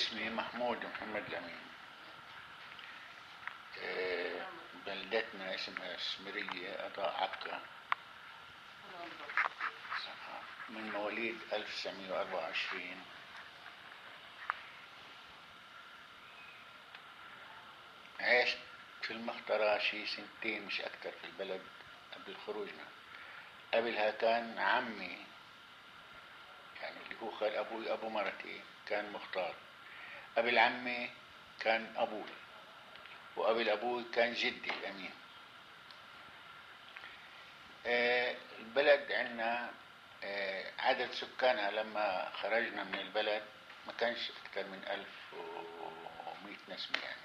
اسمي محمود محمد الأمين. بلدتنا اسمها سمرية أضاء عكا، من مواليد 1924. عشت في المخترة شي 2 مش أكتر في البلد قبل خروجنا. قبلها كان عمي، يعني اللي هو خال أبوي أبو مرتي، كان مختار. قبل عمي كان أبوي، وقبل أبوي كان جدي الأمين. البلد عنا عدد سكانها لما خرجنا من البلد ما كانش أكثر من 1100 نسمة يعني.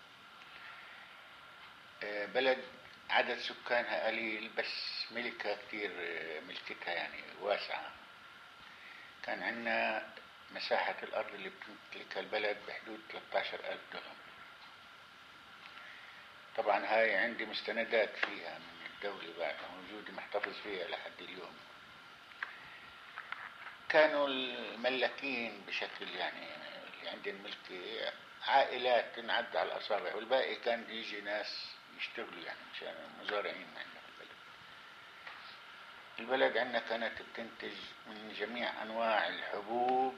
بلد عدد سكانها قليل بس ملكها كتير، ملكتها يعني واسعة. كان عنا مساحة الأرض اللي بتمتلكها البلد بحدود 13,000 دونم. طبعا هاي عندي مستندات فيها من الدولة بعدها موجودة محتفظ فيها لحد اليوم. كانوا الملاكين بشكل يعني اللي عندي الملك عائلات تنعد على الأصابع، والباقي كان يجي ناس يشتغلوا يعني مشان مزارعين عندنا في البلد. البلد عندنا كانت بتنتج من جميع أنواع الحبوب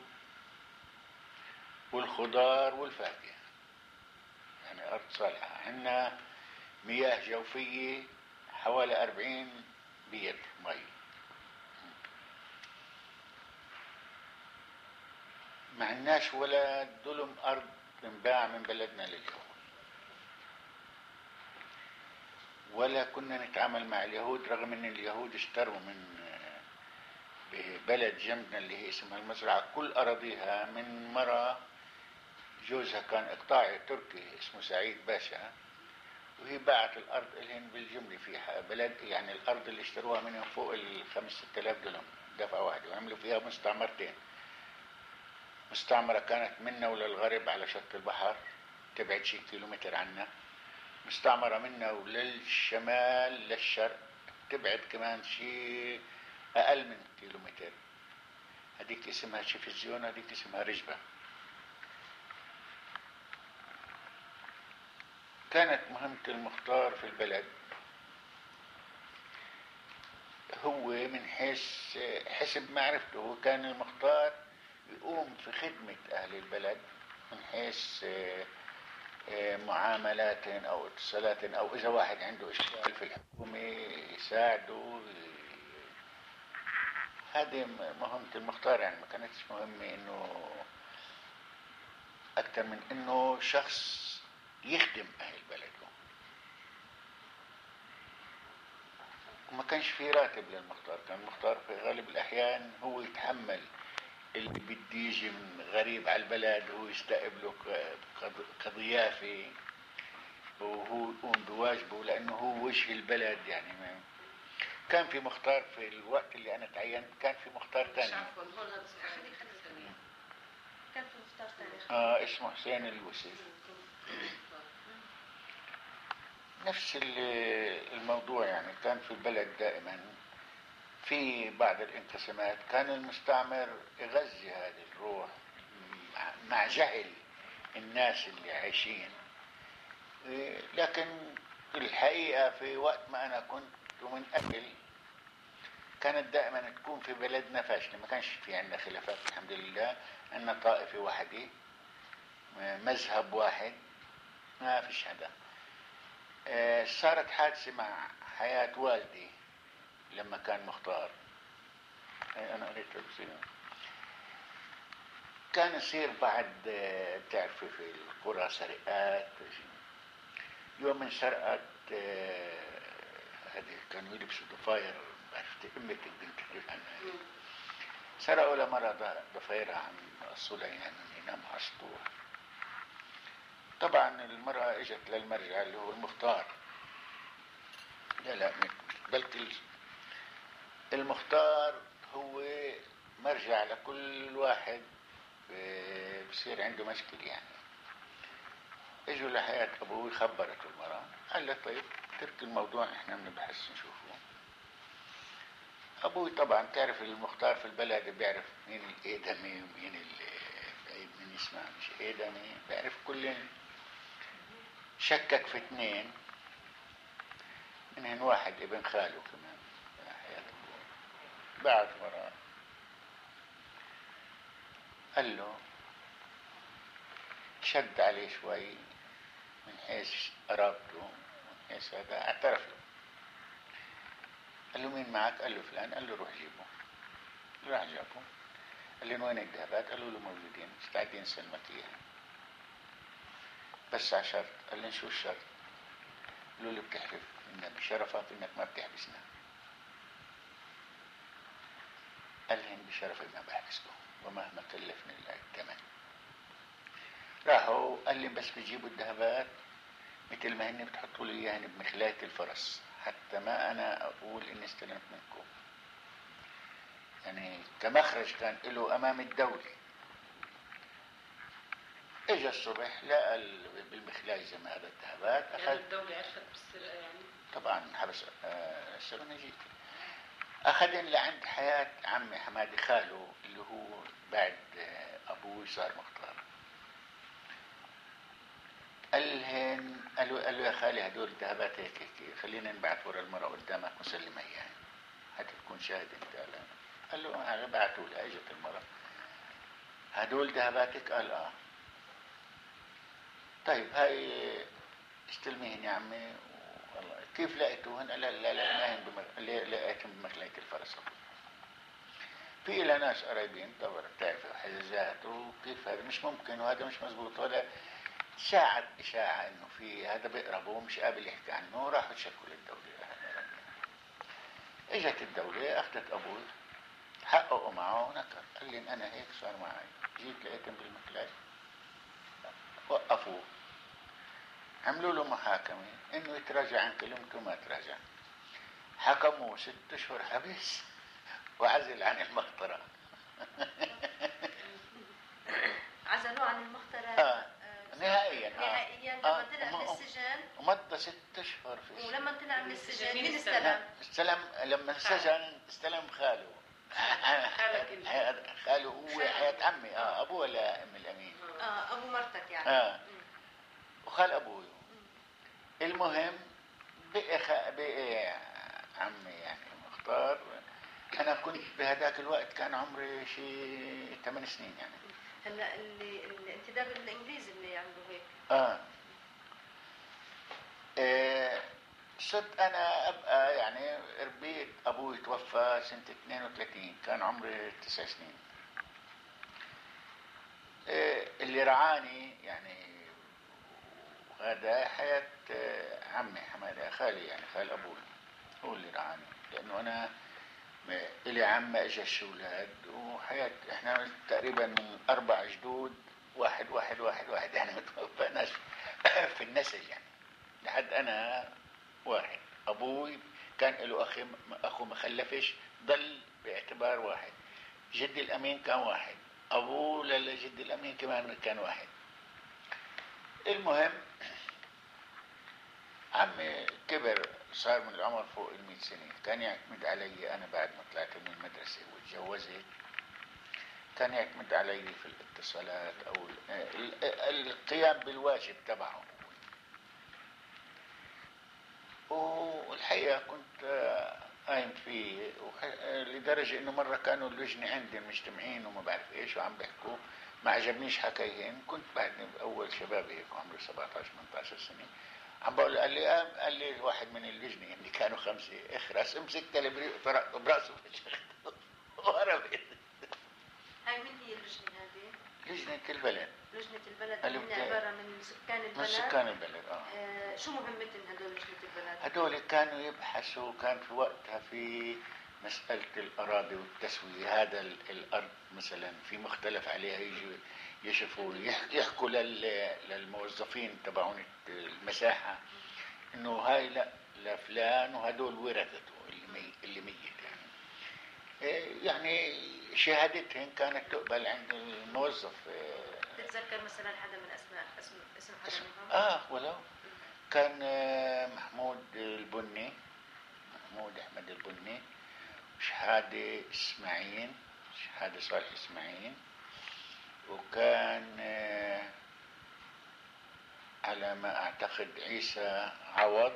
والخضار والفاكهة، يعني أرض صالحة. عندنا مياه جوفية حوالي 40 بير مي. ما عندناش ولا دلم أرض تنباع من بلدنا لليهود، ولا كنا نتعامل مع اليهود، رغم ان اليهود اشتروا من بلد جنبنا اللي هي اسمها المزرعة كل أراضيها من مرة جوزها كان إقطاعي تركي اسمه سعيد باشا، وهي باعت الأرض إلهن بالجملة في بلد، يعني الأرض اللي اشتروها منهم فوق 5-6 آلاف دولار دفعة واحدة، وعملوا فيها مستعمرتين. مستعمرة كانت منا وللغرب على شط البحر تبعد شي كيلومتر عنا، مستعمرة منا وللشمال للشرق تبعد كمان شي أقل من كيلومتر، هديك اسمها شفزيون، هديك اسمها رجبة. كانت مهمة المختار في البلد هو من حيث حسب معرفته، كان المختار يقوم في خدمة أهل البلد من حيث معاملات أو اتصالات، أو إذا واحد عنده إشكال في الحكومة يساعده. هذه مهمة المختار، يعني ما كانتش مهمة إنه أكثر من إنه شخص يخدم أهل بلده. وما كانش في راتب للمختار، كان المختار في غالب الأحيان هو يتحمل اللي بده يجي من غريب على البلد، هو يستقبله كضيافة، وهو يقوم بواجبه لأنه هو وجه البلد يعني. ما كان في مختار في الوقت اللي أنا تعينت، كان في مختار تاني. كان في مختار تاني اسمه حسين الوسي. نفس الموضوع يعني. كان في البلد دائما في بعض الانقسامات، كان المستعمر يغذي هذه الروح مع جهل الناس اللي عايشين. لكن الحقيقة في وقت ما أنا كنت ومن قبل كانت دائما تكون في بلدنا فاشلة، ما كانش في عندنا خلافات الحمد لله، عندنا طائفة واحدة مذهب واحد، ما فيش هذا. صارت حادثة مع حياة والدي لما كان مختار. أنا قريت بصير كان يصير بعد بتعرفي في القرى سرقات. يوم من سرقت هذه كانوا يلبسوا ضفاير، عرفت أمة البنت اللي عنها، سرقوا لمرة ضفايرها عن الصلة يعني ينام على السطوح. طبعا المرأة اجت للمرجع اللي هو المختار، لا بلكي المختار هو مرجع لكل واحد بصير عنده مشكلة يعني. اجوا لحياة ابوي، خبرته المرأة، قال له طيب ترك الموضوع احنا بنبحث نشوفه. ابوي طبعا تعرف المختار في البلد بيعرف مين الادمي ومين البعيد من يسمع شهيد أنا بعرف كل شكك في اثنين، منهن واحد ابن خاله كمان حياته. بعد وراه قال له، شد عليه شوي من حيث قرابته، من حيث هذا اعترف له. قال له مين معك؟ قال له فلان. قال له روح جيبه. راح جابه. قال له وين الذهبات؟ قالوا له موجودين مستعدين نسلمك اياها بس على شرط. قال له شو الشرط؟ قالوا له بتحلف انك بشرفك انك ما بتحبسنا. قال لهم بشرفي ما بحبسكم ومهما كلفني الثمن. راحوا قال لي بس بيجيبوا الذهبات مثل ما هن بتحطوا لي اياهن بمخلاية الفرس حتى ما انا اقول اني استلمت منكم. يعني كمخرج كان له امام الدولة. اجى الصبح لقى بالمخلاية زي ما هذا الذهبات. يعني الدولة عرفت بالسرقة يعني؟ طبعا حبس السجن جيت. اخذن لعند حياة عمي حمادي خاله اللي هو بعد ابوي صار مختار. قال له يا خالي هدول الذهبات هيك خلينا نبعث ورا المرأة قدامك وسلمها اياها حتى تكون شاهد انت. قال له انا بعثوا لها. اجت المرأة هدول ذهباتك؟ قال اه. طيب هاي استلميهن يا عمي. والله كيف لقيتوهن؟ قال لا لقيتهم بمخلاية الفرس. في إلى ناس قريبين طبعا بتعرفوا حجازات وكيف هذا مش ممكن وهذا مش مزبوط ولا ساعد إشاعة إنه في هذا بيقربوه مش قابل يحكي عنه. راحوا تشكوا للدولة. اجت الدولة أخذت أبوي حققوا معه ونكر. قال لي أنا هيك صار معي جيت لقيتهم بالمخلاية. وقفوه عملوا له محاكمة إنه يتراجع عن كلمته. ما تراجع. حكموا 6 أشهر حبس وعزل عن المخطرة. عزلوه عن المخترع نهائيا. نهائيا لما طلع من السجن. ومضى 6 أشهر في السجن. ولما طلع من السجن مين استلم؟ لما انسجن استلم خاله. خاله هو حياة عمي. أبوه ولا أم الأمين؟ أبو مرتك يعني. وخال أبوه. المهم بقي عمي يعني مختار. أنا كنت بهذاك الوقت كان عمري شيء 8 سنين يعني. هلا الانتداب الإنجليزي اللي عنده هيك. صرت أنا أبقى يعني ربيت. أبوي توفى سنة 32 كان عمري 9 سنين. اللي رعاني يعني هذا حياة عمي حمادة خالي يعني خال أبوي هو اللي رعاني. لأنه أنا إلي عم ما إجاش أولاد وحياة إحنا تقريبا من 4 جدود واحد يعني متوفناش في النسل يعني لحد أنا واحد. أبوي كان له أخو ما خلفش ضل باعتبار واحد. جدي الأمين كان واحد. أبوه لجدي الأمين كمان كان واحد. المهم عمي كبر صار من العمر فوق 100 سنة. كان يعتمد علي أنا بعد ما طلعت من المدرسة وتجوزت. كان يعتمد علي في الاتصالات أو القيام بالواجب تبعه. والحقيقة كنت قايم فيه لدرجة إنه مرة كانوا اللجنة عندي مجتمعين وما بعرف إيش وعم بيحكوا ما عجبنيش حكايهن. كنت بعدني بأول شبابي هيك عمري 17-18 سنة عم بقول. قال لي واحد من اللجنة اللي كانوا 5 اخرس امسكت الابريق وطرقته براسه وهربت. هاي من هي اللجنة هذه؟ لجنة البلد. لجنة البلد من عبارة من سكان البلد. من سكان البلد. شو مهمتهم هدول لجنة البلد؟ هدول كانوا يبحثوا. كان في وقتها في مسألة الأراضي والتسوية. هذا الأرض مثلا في مختلف عليها يجوا يشوفوا يحكوا للموظفين تبعون المساحة إنه هاي لا لفلان وهدول ورثته اللي ميت يعني شهادتهم كانت تقبل عند الموظف. تتذكر مثلا حدا من اسم حدا منهم؟ ولو كان محمود البني. محمود أحمد البني. شهادة إسماعيل. شهادة صالح إسماعيل. وكان على ما أعتقد عيسى عوض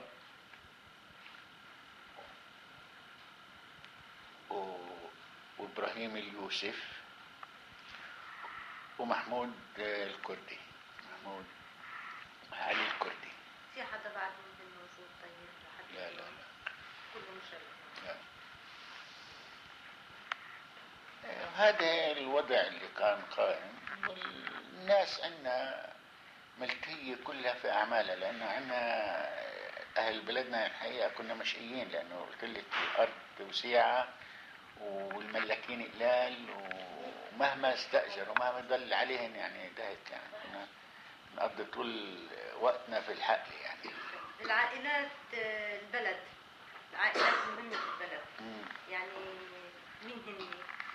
وإبراهيم اليوسف ومحمود الكردي، محمود علي الكردي. في حدا بعد ممكن موجود طيب لحد لا لا لا كله مشارك. لا. هذا الوضع اللي كان قائم، والناس عندنا ملكية كلها في أعمالها، لأنه عندنا أهل بلدنا الحقيقة كنا مشقيين، لأنه قلت لك الأرض وسيعة والملاكين قلال، ومهما استأجروا مهما دل عليهم يعني دهت، يعني كنا نقضي طول وقتنا في الحقل يعني. العائلات البلد، العائلات المهمة في البلد يعني مين هن؟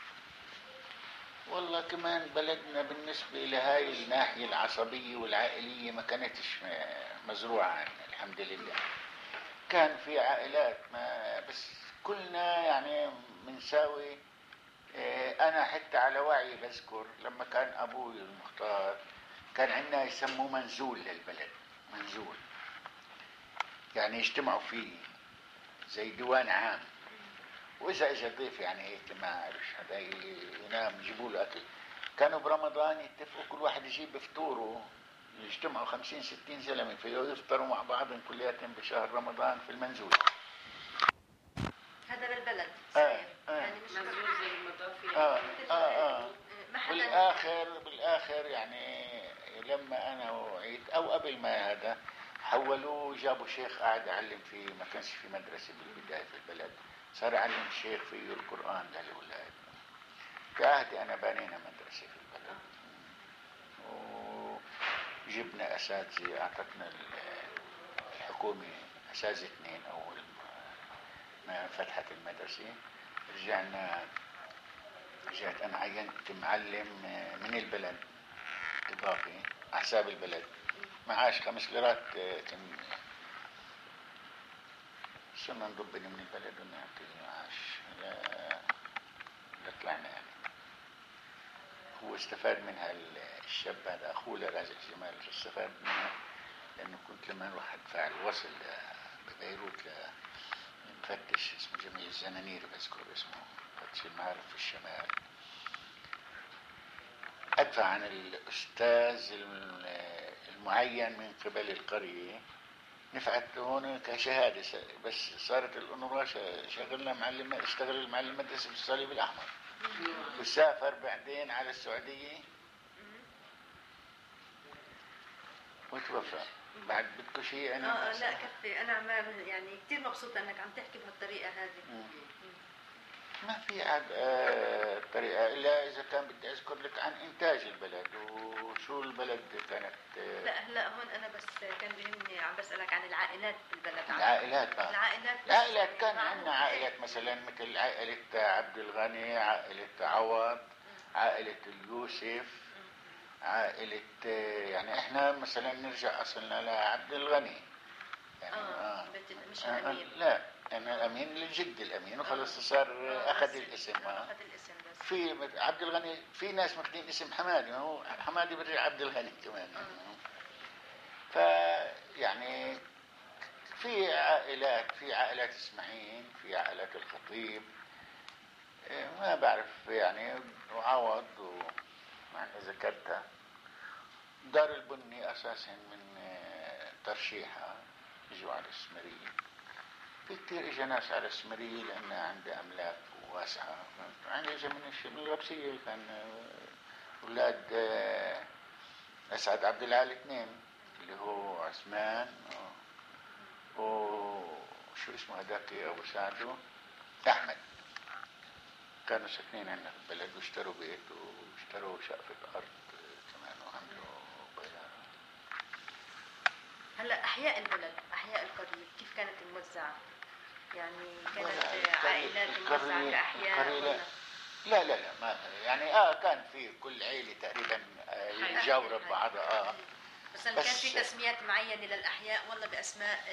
والله كمان بلدنا بالنسبة لهاي الناحية العصبية والعائلية ما كانتش مزروعة عنا الحمد لله. كان في عائلات ما بس كلنا يعني منساوي. أنا حتى على وعي بذكر لما كان أبوي المختار كان عندنا يسموه منزول للبلد، منزول يعني يجتمعوا فيه زي ديوان عام، وإذا إجا ضيف يعني هيك ما أعرفش هذا ينام يجيبوا له أكل. كانوا برمضان يتفقوا كل واحد يجيب فطوره، يجتمعوا 50-60 زلمة فيه ويفطروا مع بعضهم كلياتهم بشهر رمضان في المنزول. هذا بالبلد يعني مش منزول زي المضافي ما حدا. بالآخر يعني لما أنا وعيت أو قبل ما هذا حولوه، جابوا شيخ قاعد يعلم فيه، ما كانش في مدرسة بالبداية في البلد، صار يعلم الشيخ فيه القرآن للأولاد. في عهدي أنا بنينا مدرسة في البلد، وجبنا أساتذة، أعطتنا الحكومة أساتذة 2 أول ما فتحت المدرسة. رجعت أنا عينت معلم من البلد إضافي على حساب البلد، معاش 5 ليرات. صرنا نضبني من البلد ونعطي معاش لطلعنا يعني. هو استفاد منها الشاب هذا، أخوه لرازق جمال استفاد منها، لأنه كنت لما نروح أدفع الوصل ببيروت لمفتش اسمه جميل الزنانيري بذكر اسمه، مفتش المعارف في الشمال، أدفع عن الأستاذ المعين من قبل القرية، نفعت هون كشهادة، بس صارت الأنورا شغلنا معلم، اشتغل المعلم مدرسة في الصليب الأحمر، وسافر بعدين على السعودية وتوفى. بعد بدكم شيء أنا لا كفي، أنا يعني كتير مبسوطة أنك عم تحكي بهالطريقة هذه. ما في عاد طريقة إلا إذا كان بدي أذكر لك عن إنتاج البلد وشو البلد كانت. لا هلا هون أنا بس كان بيهمني عم بسألك عن العائلات بالبلد. العائلات كان عندنا عائلات مثلا مثل عائلة عبد الغني، عائلة عوض، عائلة اليوسف، عائلة يعني إحنا مثلا نرجع أصلنا لعبد الغني يعني مش الأمين. لا أنا الأمين للجد الأمين وخلص صار أخذ الاسم. في عبد الغني في ناس ماخذين اسم حمادي، ما هو حمادي برجع عبد الغني كمان. فيعني في عائلات اسماعيل، في عائلات الخطيب، ما بعرف يعني، وعوض ومع ذكرتها. دار البني أساسا من ترشيحها اجوا على السمرية، في كتير اجا ناس على السمرية لأنها عندها أملاك واسعة. عندي اجا من الغبسية كان أولاد أسعد عبد العال 2 اللي هو عثمان وشو اسمه هذاك أبو سعدو أحمد، كانوا ساكنين عندنا في البلد واشتروا بيت واشتروا شقفة أرض كمان وعملوا بيار. هلا أحياء البلد، أحياء القرية كيف كانت موزعة؟ يعني كانت عائلات موزعة كأحياء؟ لا ما يعني كان في كل عيلة تقريبا يجاوروا ببعضها. بس كان في تسميات معينة للأحياء ولا بأسماء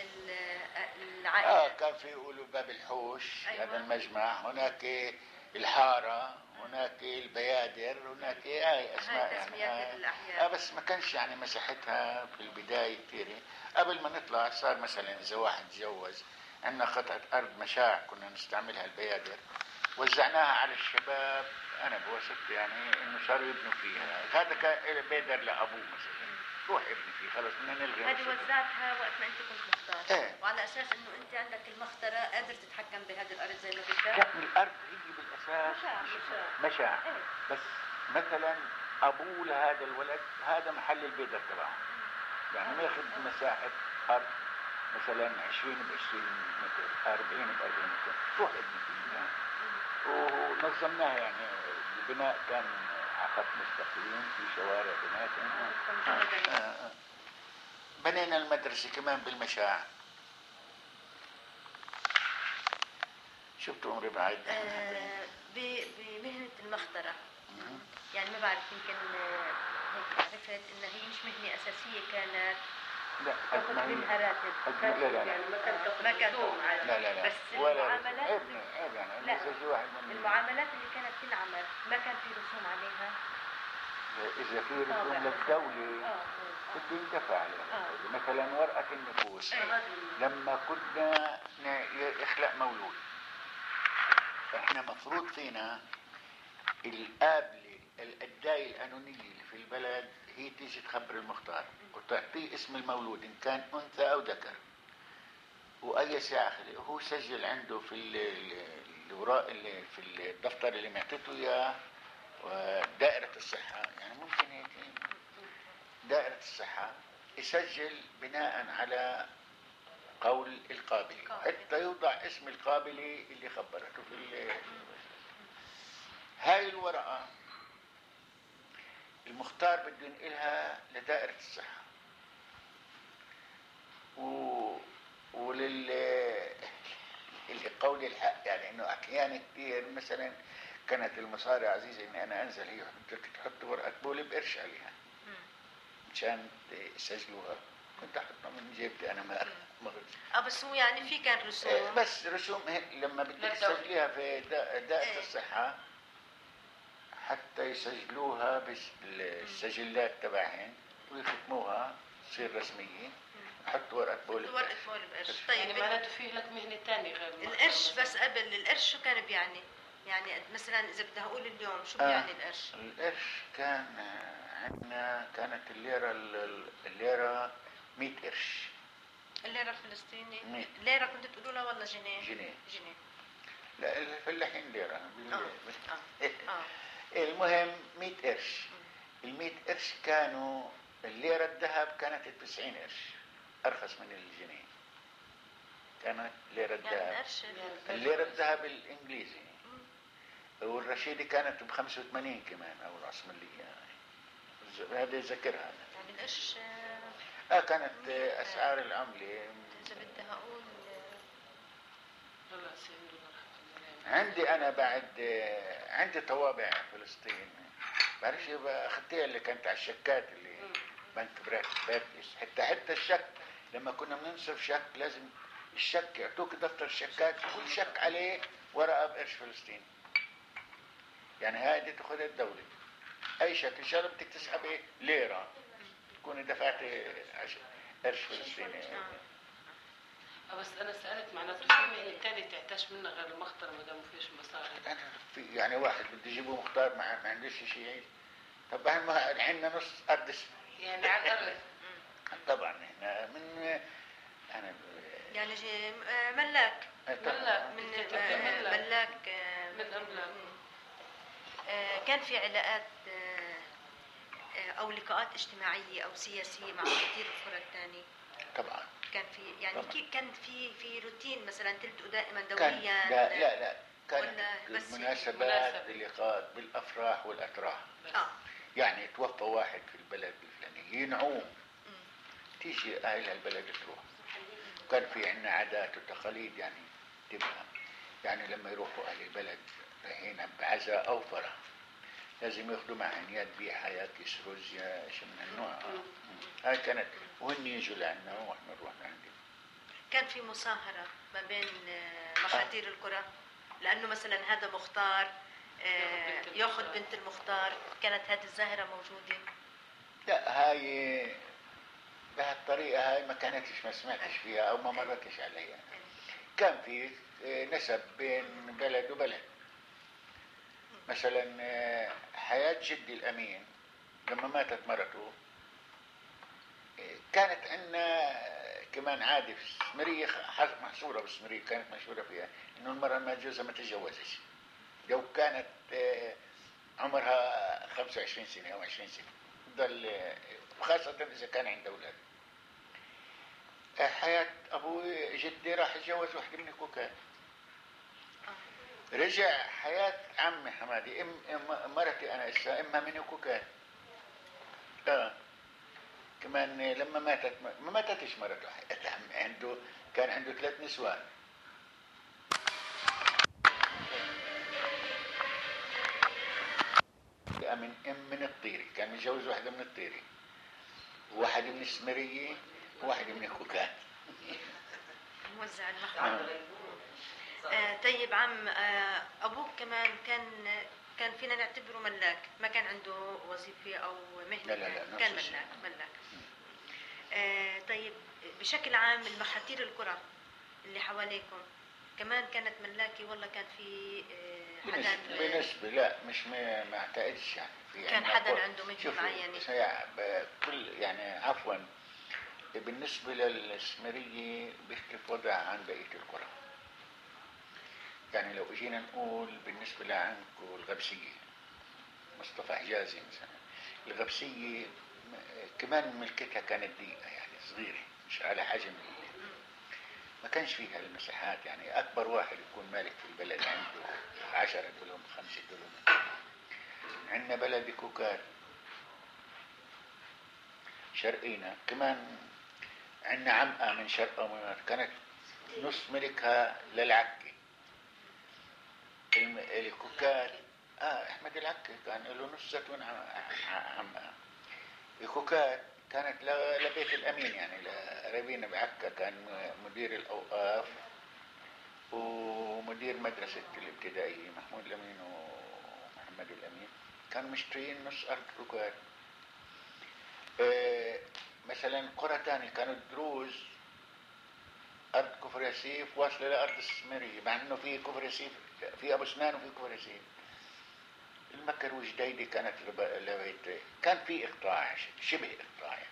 العائلات؟ كان في يقولوا باب الحوش. أيوة. هذا المجمع، هناك الحارة، هناك البيادر، هناك هاي اسماء هاي تسميات يعني الأحياء. بس ما كانش يعني مساحتها في البدايه كثير. قبل ما نطلع صار مثلا اذا واحد تجوز عندنا قطعه ارض مشاع كنا نستعملها البيادر، وزعناها على الشباب انا بوثقت يعني انه صاروا يبنوا فيها. هذا كان بيدر لابوه مثلا، روح ابني فيه خلص بدنا نلغي هذه وصيته. وزعتها وقت ما انت كنت مختار. ايه وعلى اساس انه انت عندك المخطره قادر تتحكم بهذه الارض زي ما بدك. لا الارض هي بالاساس مشاع، ايه. بس مثلا ابوه لهذا الولد هذا محل البيدر تبعه، يعني ماخذ مساحه ارض مثلا 20 ب 20 متر، 40 ب 40 متر، روح ابني فيها. ونظمناها يعني البناء كان على خط مستقيم في شوارع بناء بنينا المدرسة كمان بالمشاع. شفتوا عمري بعد بمهنة المخطرة يعني ما بعرف يمكن هيك عرفت انها هي مش مهنة اساسية كانت لا تاخذ منها راتب. لا لا يعني ما كان لا بس المعاملات لا من المعاملات اللي كانت تنعمل ما كان في رسوم عليها. إذا في رسوم للدولة بده يندفع عليها. مثلا ورقة النفوس لما كنا يخلق مولود احنا مفروض فينا القابلة الأداية القانونية اللي في البلد هي تيجي تخبر المختار وتعطيه اسم المولود إن كان أنثى أو ذكر وأي ساعة هو سجل عنده في الأوراق اللي في الدفتر اللي معطيته إياه ودائرة الصحة. يعني ممكن هيك دائرة الصحة يسجل بناء على قول القابلة حتى يوضع اسم القابلة اللي خبرته في هاي الورقة. المختار بده ينقلها لدائرة الصحة قول الحق، يعني انه احيانا كثير مثلا كانت المصاري عزيزه اني انا انزل هي بدك تحط ورقه بول بقرش عليها مشان يسجلوها، كنت احطها من جيبتي انا ما بس هو يعني في كان رسوم بس رسوم لما بدك تسجليها في دائره الصحه حتى يسجلوها بالسجلات تبعهن ويختموها تصير رسميه حطوا ورقة بول بقرش. طيب يعني معناته فيه لك مهنة تانية غير القرش. بس قبل القرش شو كان بيعني؟ يعني مثلا إذا بدي أقول اليوم شو بيعني القرش؟ القرش كان عندنا كانت الليرة 100 قرش. الليرة الفلسطيني ليرة كنت تقولوا لها ولا جنيه؟ جنيه. لا الفلاحين ليرة. آه. المهم 100 قرش. ال100 قرش كانوا الليرة الذهب كانت 90 قرش أرخص من الجنيه. كانت ليرة الذهب الليرة الذهب الإنجليزي والرشيدي كانت ب85 كمان أو العثمانية هذا ذكرها. يعني القرش كانت أسعار العملة إذا بدي أقول عندي أنا بعد عندي طوابع فلسطين بعرفش أخذتها اللي كانت على الشكات اللي بنك براتس حتى الشك لما كنا بننصف شك لازم الشك يعطوك دفتر الشكات كل شك عليه ورقة بقرش فلسطين. يعني هذه تاخذها الدولة أي شك إن شاء الله بدك تسحبي ليرة تكوني دفعتي قرش فلسطيني. بس أنا سألت معناته في مهنة التاني تعتاش منها غير المخطر ما دام فيش مصاري. يعني واحد بده يجيبه مختار ما عندوش شيء. طب عندنا نص أرض يعني على الأرض. طبعا احنا من انا يعني ملاك من ملاك من أملاك. كان في علاقات او لقاءات اجتماعيه او سياسيه مع كثير القرى الثانيه. طبعا كان في يعني كان في روتين مثلا تلتقوا دائما كان دوريا. لا كانت بالمناسبات باللقاءات بالافراح والاتراح. يعني توفى واحد في البلد الفلاني ينعوم تيجي اهل البلد تروح. كان في عندنا عادات وتقاليد يعني تبقى يعني لما يروحوا اهل البلد رايحين بعزاء او فرح لازم ياخذوا معهم يا ذبيحه يا كيس رز يا شيء من النوع. هاي كانت وهن يجوا لعنا واحنا نروح لعندهم. كان في مصاهره ما بين مخاطير القرى لانه مثلا هذا مختار ياخذ بنت المختار. كانت هذه الظاهرة موجودة؟ لا، هاي بهالطريقة هاي ما كانتش، ما سمعتش فيها أو ما مرتش عليها. كان في نسب بين بلد وبلد. مثلا حياة جدي الأمين لما ماتت مرته كانت عندنا كمان عادة في السمرية، محصورة بالسمرية، كانت مشهورة فيها إنه المرأة ما جوزها ما تتجوزش لو كانت عمرها 25 سنة أو 20 سنة، تضل وخاصة إذا كان عنده أولاد. حياة أبوي جدي راح يتجوز واحدة من الكوكات. رجع حياة عمي حمادي مرتي أنا إسا إمها من الكوكات. كمان لما ماتت ما ماتتش مرته، كان عنده 3 نسوان. من الطيري، كان متجوز واحدة من الطيري، وواحد من السمرية، وواحد من الكوكات. موزع المخبر. طيب عم، أبوك كمان كان فينا نعتبره ملاك، ما كان عنده وظيفة أو مهنة؟ لا كان ملاك. طيب بشكل عام المحاتير القرى اللي حواليكم كمان كانت ملاكي ولا كان في حدا؟ بالنسبة لا، مش ما اعتقدش يعني في كان حدا عنده مهنة معينة. يعني عفوا، بالنسبة للسمرية بيختلف وضع عن بقية القرى. يعني لو اجينا نقول بالنسبة لعندكم الغبسية، مصطفى حجازي مثلا، الغبسية كمان ملكتها كانت ضيقة يعني صغيرة، مش على حجم ما كانش فيها المساحات. يعني أكبر واحد يكون مالك في البلد عنده 10 دولم 5 دولم. عندنا بلد كوكات شرقينا، كمان عندنا عمقة من شرق أمونات كانت نص ملكها للعكي. الكوكات أحمد العكي كان له نص زيتون عمقة. الكوكات كانت لبيت الأمين، يعني لربينا بعكا كان مدير الأوقاف ومدير مدرسة الابتدائية محمود الأمين ومحمد الأمين، كانوا مشترين نص أرض كوكات. مثلا قرى تانية كانوا دروز أرض كفر ياسيف واصلة لأرض السمرية، مع إنه في كفر ياسيف في أبو سنان وفي كفر ياسيف. المكر وجديدي كانت لبيت، كان في إقطاع شبه إقطاع يعني.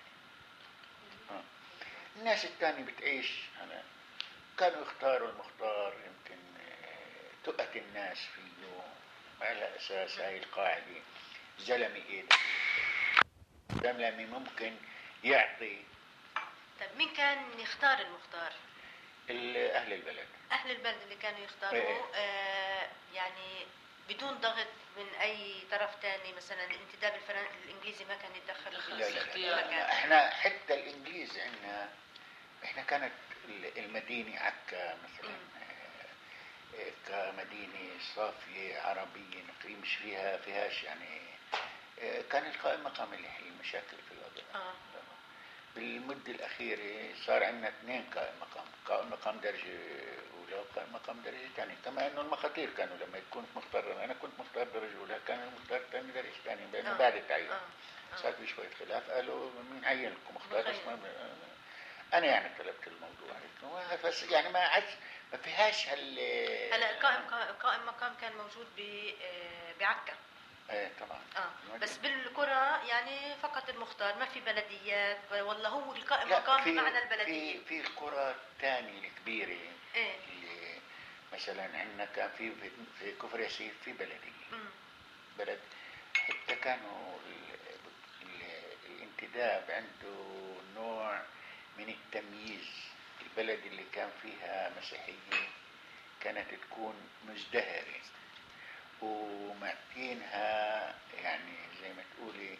الناس التانية بتعيش كانوا يختاروا المختار، يمكن تقة الناس فيه، وعلى أساس هاي القاعدة زلمي إيده زلمي ممكن يعطي. طيب مين كان يختار المختار؟ أهل البلد. أهل البلد اللي كانوا يختاروا يعني بدون ضغط من أي طرف تاني، مثلا الانتداب الإنجليزي ما كان يتدخل؟ لا. احنا حتى الإنجليز عندنا، احنا كانت المدينة عكا مثلا كمدينة صافية عربية نقية، مش فيهاش يعني. كان القائم مقام اللي يحل المشاكل في الوضع. بالمدة الأخيرة صار عندنا 2 قائم مقام درجة أولى وقائم مقام درجة ثانية. كما إنه المخاطير كانوا لما كنت مختار، أنا كنت مختار درجة أولى، كان المختار الثاني درجة ثانية، لأنه بعد التعيين صار في شوية خلاف، قالوا من عين لكم مختار اسمه. أنا يعني طلبت الموضوع بس يعني ما فيهاش هلا قائم مقام كان موجود بعكا. طبعا. بس بالقرى يعني فقط المختار، ما في بلديات ولا هو القائم مقام بمعنى البلدية؟ في القرى الثانية الكبيرة اللي مثلا عندنا كان في كفر ياسيف في بلدية بلد، حتى كانوا الانتداب عنده نوع من التمييز. البلد اللي كان فيها مسيحية كانت تكون مزدهرة ومعطينها يعني زي ما تقولي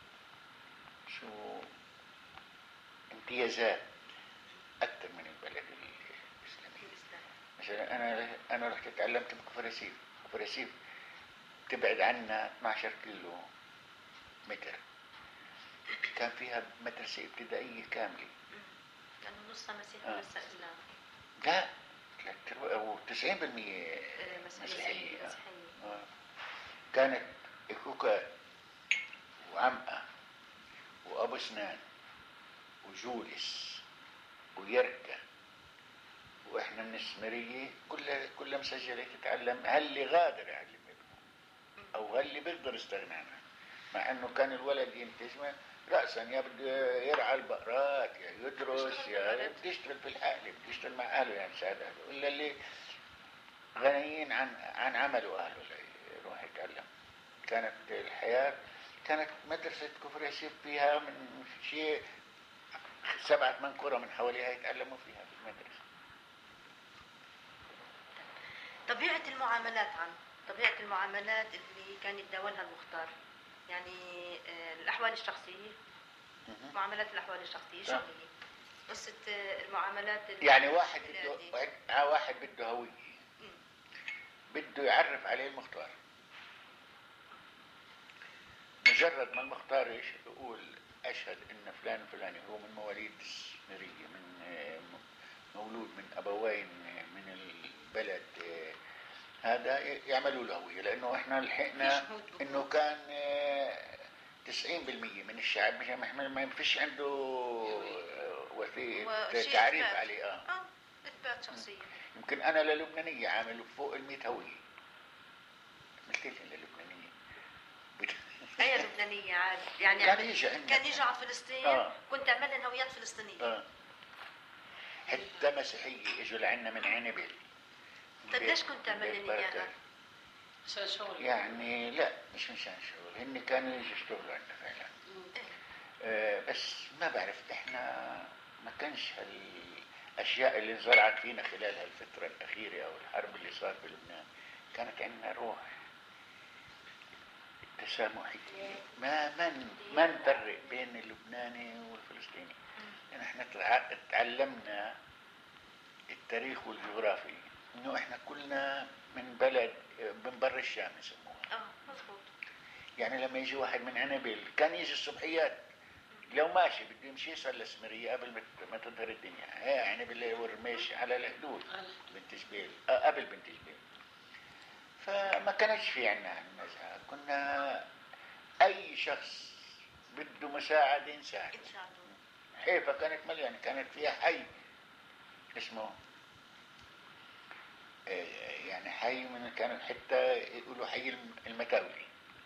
شو امتيازات أكثر من البلد الإسلامي. مثلا أنا رحت تعلمت بكفر ياسيف. كفر ياسيف تبعد عنا 12 كيلو متر، كان فيها مدرسة ابتدائية كاملة. كانوا نصها مسيحي ونصها إسلام؟ لا، 90% مسيحية. كانت إكوكا وعمقة وأبو سنان وجولس ويركة، وإحنا من السمرية كلها مسجلة تتعلم. هاللي غادر يعلم ابنه أو هاللي بيقدر يستغنى عنها، مع إنه كان الولد ينتج رأسا يا بده يرعى البقرات يا يدرس يا بده يشتغل في الحقل، بده يشتغل مع أهله يعني يساعد أهله، إلا اللي غنيين عن عمله أهله يروح يتعلم. كانت الحياة كانت مدرسة كفر ياسيب فيها من شيء 7-8 قرى من حواليها يتعلموا فيها في المدرسة. طبيعة المعاملات طبيعة المعاملات اللي كان يتداولها المختار، يعني الأحوال الشخصية، معاملات الأحوال الشخصية شو هي؟ قصة المعاملات يعني واحد بده هوية، بده يعرف عليه المختار. مجرد ما المختار يقول أشهد إن فلان الفلاني هو من مواليد السمرية، من مولود من أبوين من البلد هذا، يعملوا له هوية، لأنه إحنا لحقنا إنه كان 90% من الشعب ما فيش عنده وثيقة تعريف عليه. إثبات شخصية. يمكن أنا للبنانية عامل فوق 100 هوية، مثلين للبنانية. أي لبنانية عادي يعني كان يجي على فلسطين كنت أعمل لهم هويات فلسطينية. حتى مسيحية اجوا لعنا من عنبل. طيب ليش كنت تعمل لهم إياها؟ عشان شغل يعني لا مش مشان شغل، هن كانوا يجوا يشتغلوا عندنا فعلا. بس ما بعرف احنا ما كانش هالاشياء اللي انزرعت فينا خلال هالفترة الأخيرة او الحرب اللي صار بلبنان. كانت عندنا روح تسامحية، ما نفرق بين اللبناني والفلسطيني. يعني احنا تعلمنا التاريخ والجغرافي انه احنا كلنا من بلد من بر الشام يسموها. مظبوط. يعني لما يجي واحد من عنبل كان يجي الصبحيات لو ماشي بده يمشي يصل للسمرية قبل ما تظهر الدنيا. هي عنبل ورميش على الحدود بنت جبيل قبل بنت جبيل. فما كانش في عنا هالنزعة، كنا اي شخص بده مساعدة نساعده. حيفا كانت مليانة، كانت فيها حي اسمه يعني حي من كانوا حتى يقولوا حي المتاولي.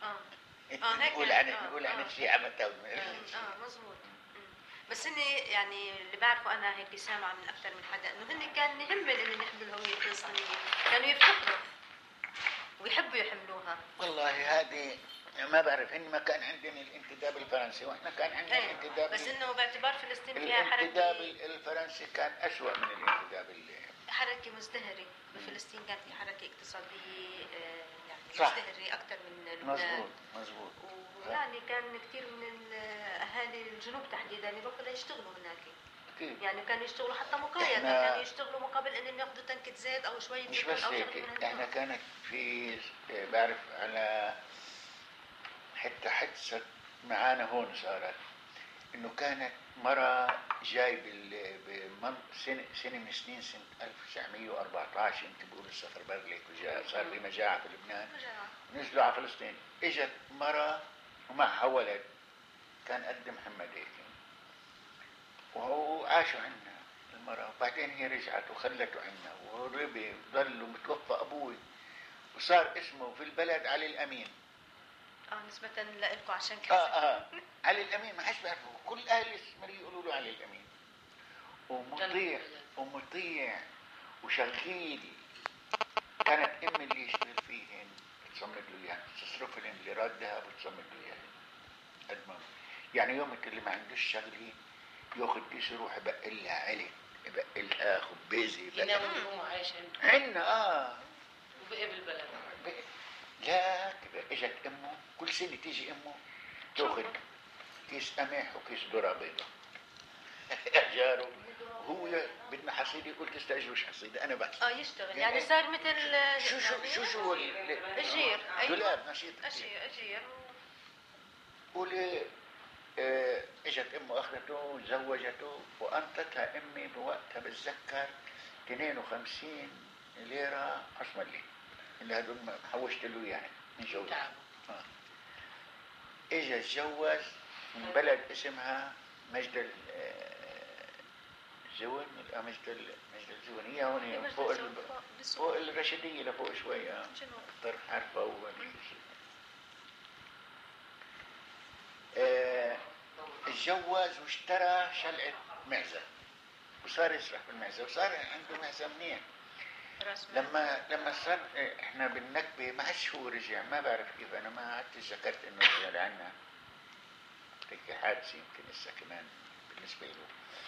نقول عن الشيعة متاولي. مظبوط. بس هن يعني اللي بعرفه انا هيك سامعه من اكثر من حدا انه هن كان يهمهم انه يحملوا الهوية الفلسطينية، كانوا يفتخروا ويحبوا يحملوها. والله هذه ما بعرف، هن ما كان عندنا الانتداب الفرنسي واحنا كان عندنا الانتداب، بس انه باعتبار فلسطين فيها حركة. الانتداب الفرنسي كان أسوأ من الانتداب حركة مزدهرة. بفلسطين كان في حركة اقتصادية يعني صح. مزدهرة أكثر من لبنان. مزبوط. ويعني كان كثير من أهالي الجنوب تحديدا يروحوا ليشتغلوا هناك. يعني كانوا يشتغلوا حتى مقايضة، كانوا يشتغلوا مقابل ان ياخذوا تنكة زيت او شوية مش بس هيك، احنا كانت في بعرف على حتى حدثت معانا هون صارت انه كانت مرة جاي سنة من سنين، سنة 1914 يمكن بيقولوا السفر برليك وجاء صار في مجاعة في لبنان، نزلوا على فلسطين. اجت مرة ومعها ولد كان قد محمد هيك، وهو عاشوا عنا المرأة، وبعدين هي رجعت وخلته عنا وربي ضل متوفى أبوي وصار اسمه في البلد علي الأمين. نسبة لإلكم عشان كذا. علي الأمين ما حش بيعرفه، كل أهل السمرية يقولوا له علي الأمين، ومطيع وشغيل. كانت أمي اللي يشتغل فيهن تصمد له إياه، تصرف لهم ليرات ذهب وتصمد له إياه. يعني يوم اللي ما عندوش شغلي ياخذ كيس يروح يبقلها علي، يبقلها خبيزي ينام ويقوم عايش عندنا. وبقي بالبلد. لا اجت امه كل سنه تيجي امه تاخذ كيس قمح وكيس ذره بيضاء اجاره. هو بدنا حصيده، يقول تستاجروش حصيده انا بس يشتغل يعني صار مثل شو اجير. دولاب نشيط اجير. قولي اجت امه اخذته وزوجته وانطتها امي بوقتها بتذكر 52 ليره عصملي اللي هدول حوشت له يعني من جوزها. اجى اتجوز من بلد اسمها مجد الجون، مجد الجون، هي هون فوق الرشيدية لفوق شوية، طرف حرفة أول. اتجوز واشترى شلعة معزة وصار يسرح بالمعزة وصار عنده معزة منيح. لما صار احنا بالنكبة ما عادش هو رجع، ما بعرف كيف، انا ما عدت ذكرت انه رجع لعنا هيك حادثة يمكن لسه كمان بالنسبة له.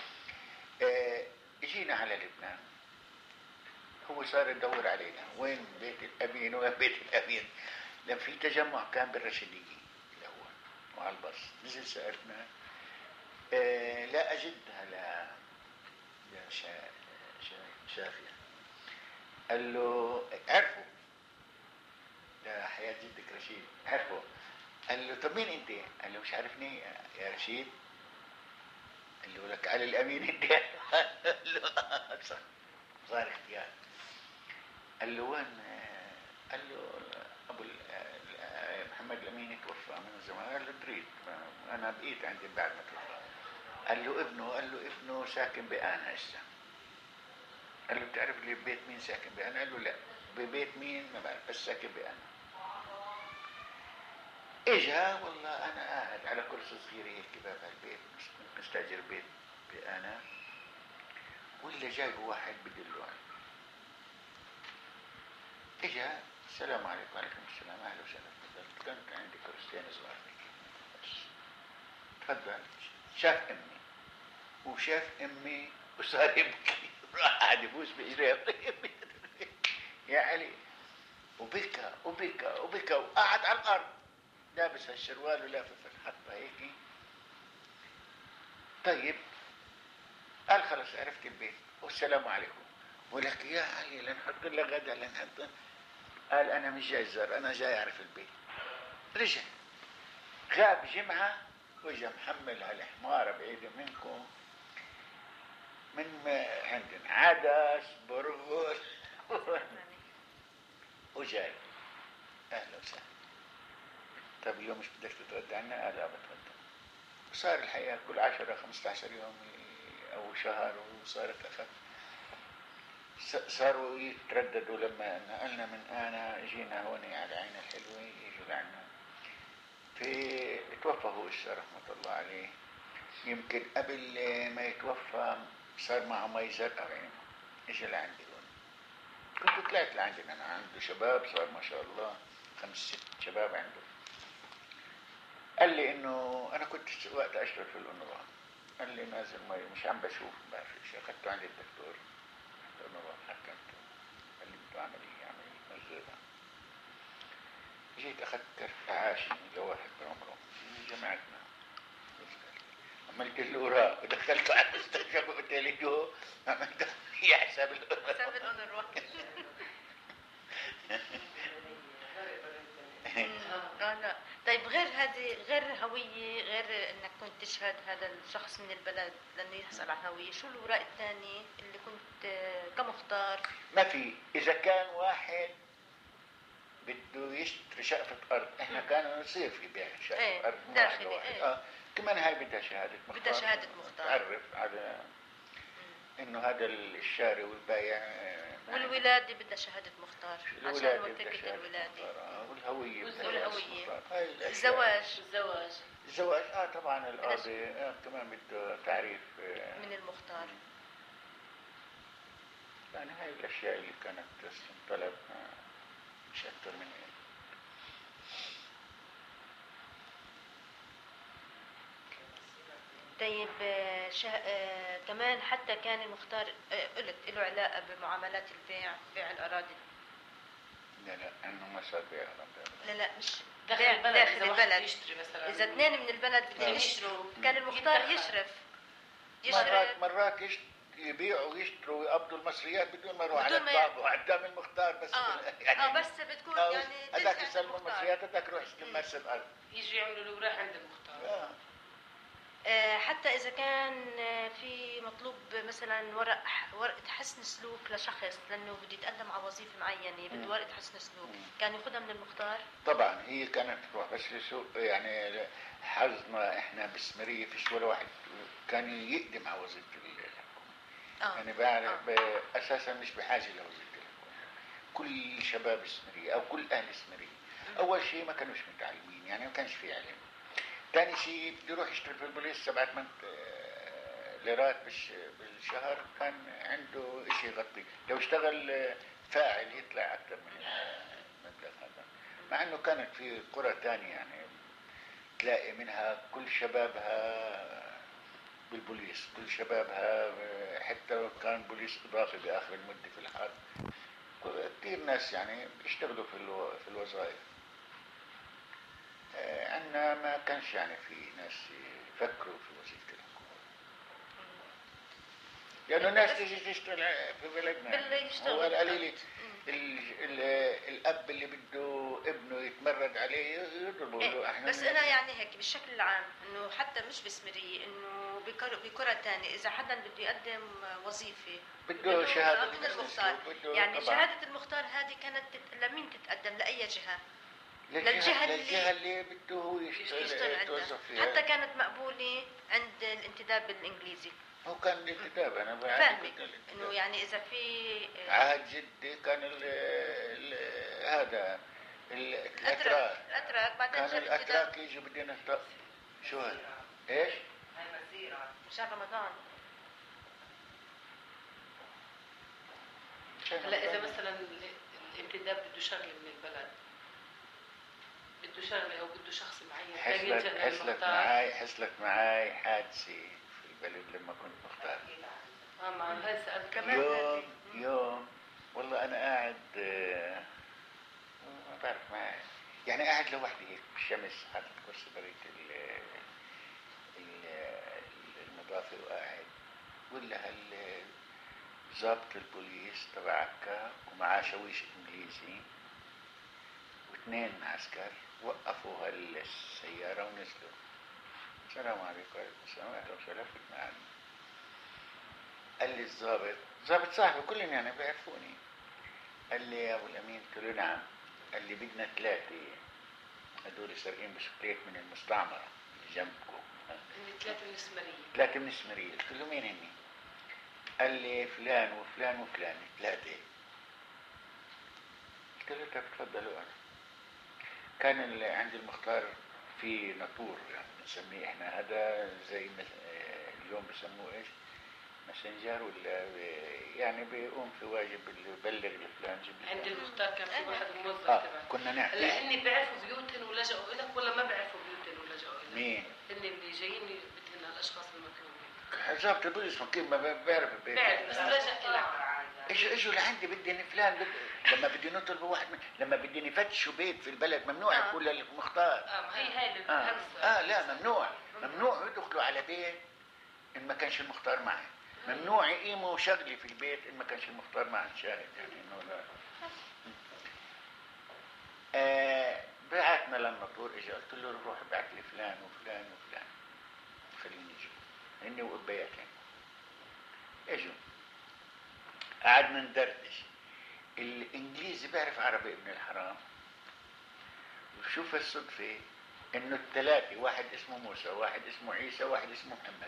اجينا على لبنان، هو صار يدور علينا وين بيت الأمين وين بيت الأمين. لما في تجمع كان بالرشيدية الأول وعلى البص، نزل سألنا لا أجدها يا شافية. قال له عرفوا ده حياة جدك رشيد، عرفوا. قال له طب مين انت؟ قال له مش عارفني يا رشيد. قال له لك على الأمين انت. قال له صار اختيار. قال له وين؟ قال له ابو محمد الامين توفى من زمان. قال له دريت انا بقيت عندي بعد ما توفى. قال له ابنه ساكن بآنا هسه. قال له بتعرف لي ببيت مين ساكن بآنا؟ قال له لا، ببيت مين ما بعرف بس ساكن بآنا. اجا والله انا قاعد على كرسي صغير هيك باب البيت، مستاجر بيت بآنا، ولا جاي واحد بدله عليه. اجا السلام عليكم. وعليكم السلام، اهلا وسهلا، تفضل. كنت عندي كرسيين صغار بس تفضل. شاف امي وشاف امي وصار يبكي، راح قاعد يبوس باجريها يا علي، وبكى وبكى وبكى وقعد على الارض لابس هالشروال ولافف الحطه هيك. طيب قال خلص عرفت البيت والسلام عليكم. ولك يا علي لنحط لك غدا لنحط. قال انا مش جاي زار، انا جاي اعرف البيت. رجع غاب جمعة وجا محمل هالحمارة بعيدة منكم من عندنا عدس برغل وجاي اهلا وسهلا. طب اليوم مش بدك تتغدى عنا؟ قال لا بتغدى. وصار الحقيقة كل 10-15 يوم او شهر وصارت اخف. صاروا يترددوا لما نقلنا من آنا جينا هون على عين الحلوة يجوا لعنا. توفى هو رحمة الله عليه. يمكن قبل ما يتوفى صار معه مي زرقاء بعينه. اجى لعندي هون، كنت طلعت لعندنا انا عنده شباب، صار ما شاء الله 5-6 شباب عنده. قال لي انه انا كنت وقت اشتغل في الأنورا، قال لي نازل مي مش عم بشوف ما بعرف شيء. اخذته عند الدكتور الأنورا حكمته، قال لي بده عملية مزرعة. جيت اخذت كرت اعاشي لواحد بعمره من جماعتنا، عملت له اوراق ودخلته على المستشفى وقلت له جو عملت هي حساب الأونروا. لا طيب، غير هذه، غير هوية، غير انك كنت تشهد هذا الشخص من البلد لانه يحصل على هوية، شو الوراق الثانية اللي كنت كمختار؟ ما في. اذا كان واحد بده يشتري شقفة أرض، إحنا كان نصير في بيع شقفة أرض داخلي واحد. كمان هاي بدها شهادة مختار، بدها شهادة مختار تعرف على إنه هذا الشاري والبايع. والولادة بدها شهادة مختار عشان وثيقة الولادة. والهوية الزواج طبعا القاضي كمان بده تعريف من المختار. يعني هاي الأشياء اللي كانت طلب مش أكثر من هيك. طيب كمان حتى كان المختار قلت له علاقة بمعاملات بيع الأراضي. لا انه ما صار بيع أراضي. لا مش داخل البلد. يشتري مثلا إذا اثنين من البلد بدهم يشتروا كان المختار يشرف. مرات يبيعوا ويشتروا ويقبضوا المصريات بدون ما يروح على الطابع وقدام المختار بس. يعني بس بتكون يعني هذاك يسلموا المصريات، هذاك يروح يستلم مرسى الارض، يجوا يعملوا الاوراق عند المختار. حتى إذا كان في مطلوب مثلا ورقة حسن سلوك لشخص لأنه بده يتقدم على وظيفة معينة بده ورقة حسن سلوك، كان ياخذها من المختار؟ طبعا هي كانت تروح، بس شو يعني حظنا احنا بالسمرية فيش ولا واحد كان يقدم على وظيفة الحكومة. يعني بعرف اساسا مش بحاجة لوظيفة الحكومة. كل شباب السمرية او كل اهل السمرية اول شيء ما كانوش متعلمين، يعني ما كانش في علم. ثاني شيء بده يروح يشتغل في البوليس 7 ليرات بالشهر، كان عنده شيء يغطي. لو اشتغل فاعل يطلع اكثر من المبلغ هذا. مع انه كانت في قرى ثانيه يعني تلاقي منها كل شبابها بالبوليس، كل شبابها حتى لو كان بوليس اضافي باخر المده في الحرب. كثير ناس يعني بيشتغلوا في الوظائف. عندنا ما كانش يعني في ناس يفكروا في وظيفة الحكومة، لأنه الناس تيجي تشتغل في بلدنا. هو القليل الأب اللي بده ابنه يتمرد عليه يضربه له. احنا بس أنا يعني هيك بالشكل العام إنه حتى مش بسمرية، إنه بقرى تانية إذا حدا بده يقدم وظيفة بده شهادة من المختار. يعني طبعا. شهادة المختار هذه كانت لمين تتقدم؟ لأي جهة؟ للجهة اللي بده هو يشتغل يتوظف فيها. حتى كانت مقبولة عند الانتداب الإنجليزي. هو كان الانتداب، أنا فاهمة إنه يعني إذا في عهد جدي كان هذا الأتراك بعدين كان الأتراك يجوا بدنا شو هذا؟ إيش؟ هاي مسيرة مشان رمضان. هلا إذا مثلا الانتداب بده شغله من البلد، بده شغله أو بده شخص معين، حصلت معي حادثة في البلد لما كنت مختار. مع هاي سألت كمان يوم والله أنا قاعد ما بعرف معي، يعني قاعد لوحدي هيك بالشمس، حاطط كرسي بريت النظافة وقاعد، ولا ضابط البوليس تبع عكا ومعاه شويش انجليزي واثنين عسكر وقفوا هالسيارة ونزلوا. السلام عليكم. وعليكم السلام ورحمة الله وبركاته. قال لي ضابط صاحبي كلهم يعني بيعرفوني. قال لي يا ابو الامين، قلت له نعم. قال لي بدنا 3 هدول سارقين بسكليت من المستعمرة اللي جنبكم. 3 من السمرية. 3 من السمرية. قلت له مين هني؟ قال لي فلان وفلان وفلان 3. قلت له طب تفضلوا. انا كان عند المختار في ناطور يعني بنسميه احنا، هذا زي اليوم بسموه ايش؟ مسنجر، ولا يعني بيقوم في واجب اللي يبلغ لفلان جيب. عند المختار كان في واحد موظف تبعه. كنا نحكي. هلا هن بيعرفوا بيوتن ولجأوا لك ولا ما بيعرفوا بيوتن ولجأوا لك؟ مين؟ هن اللي جايين بدهن الاشخاص المكروهين. ضابط البوليس كيف ما بيعرف بس لجأ لك. اجوا لعندي بدي فلان لما بدي نطلب واحد لما بدي يفتشوا بيت في البلد ممنوع يقول للمختار. هي لا ممنوع يدخلوا على بيت ان ما كانش المختار معي. ممنوع يقيموا شغلي في البيت ان ما كانش المختار معي شاهد. يعني انه لا. بعتنا للناطور، اجى قلت له روح ابعت لي فلان وفلان وفلان خليني يجوا هني وابياتين. اجوا قعدنا ندردش. الانجليزي بيعرف عربي ابن الحرام. وشوف الصدفة انه ال3 واحد اسمه موسى، واحد اسمه عيسى، واحد اسمه محمد.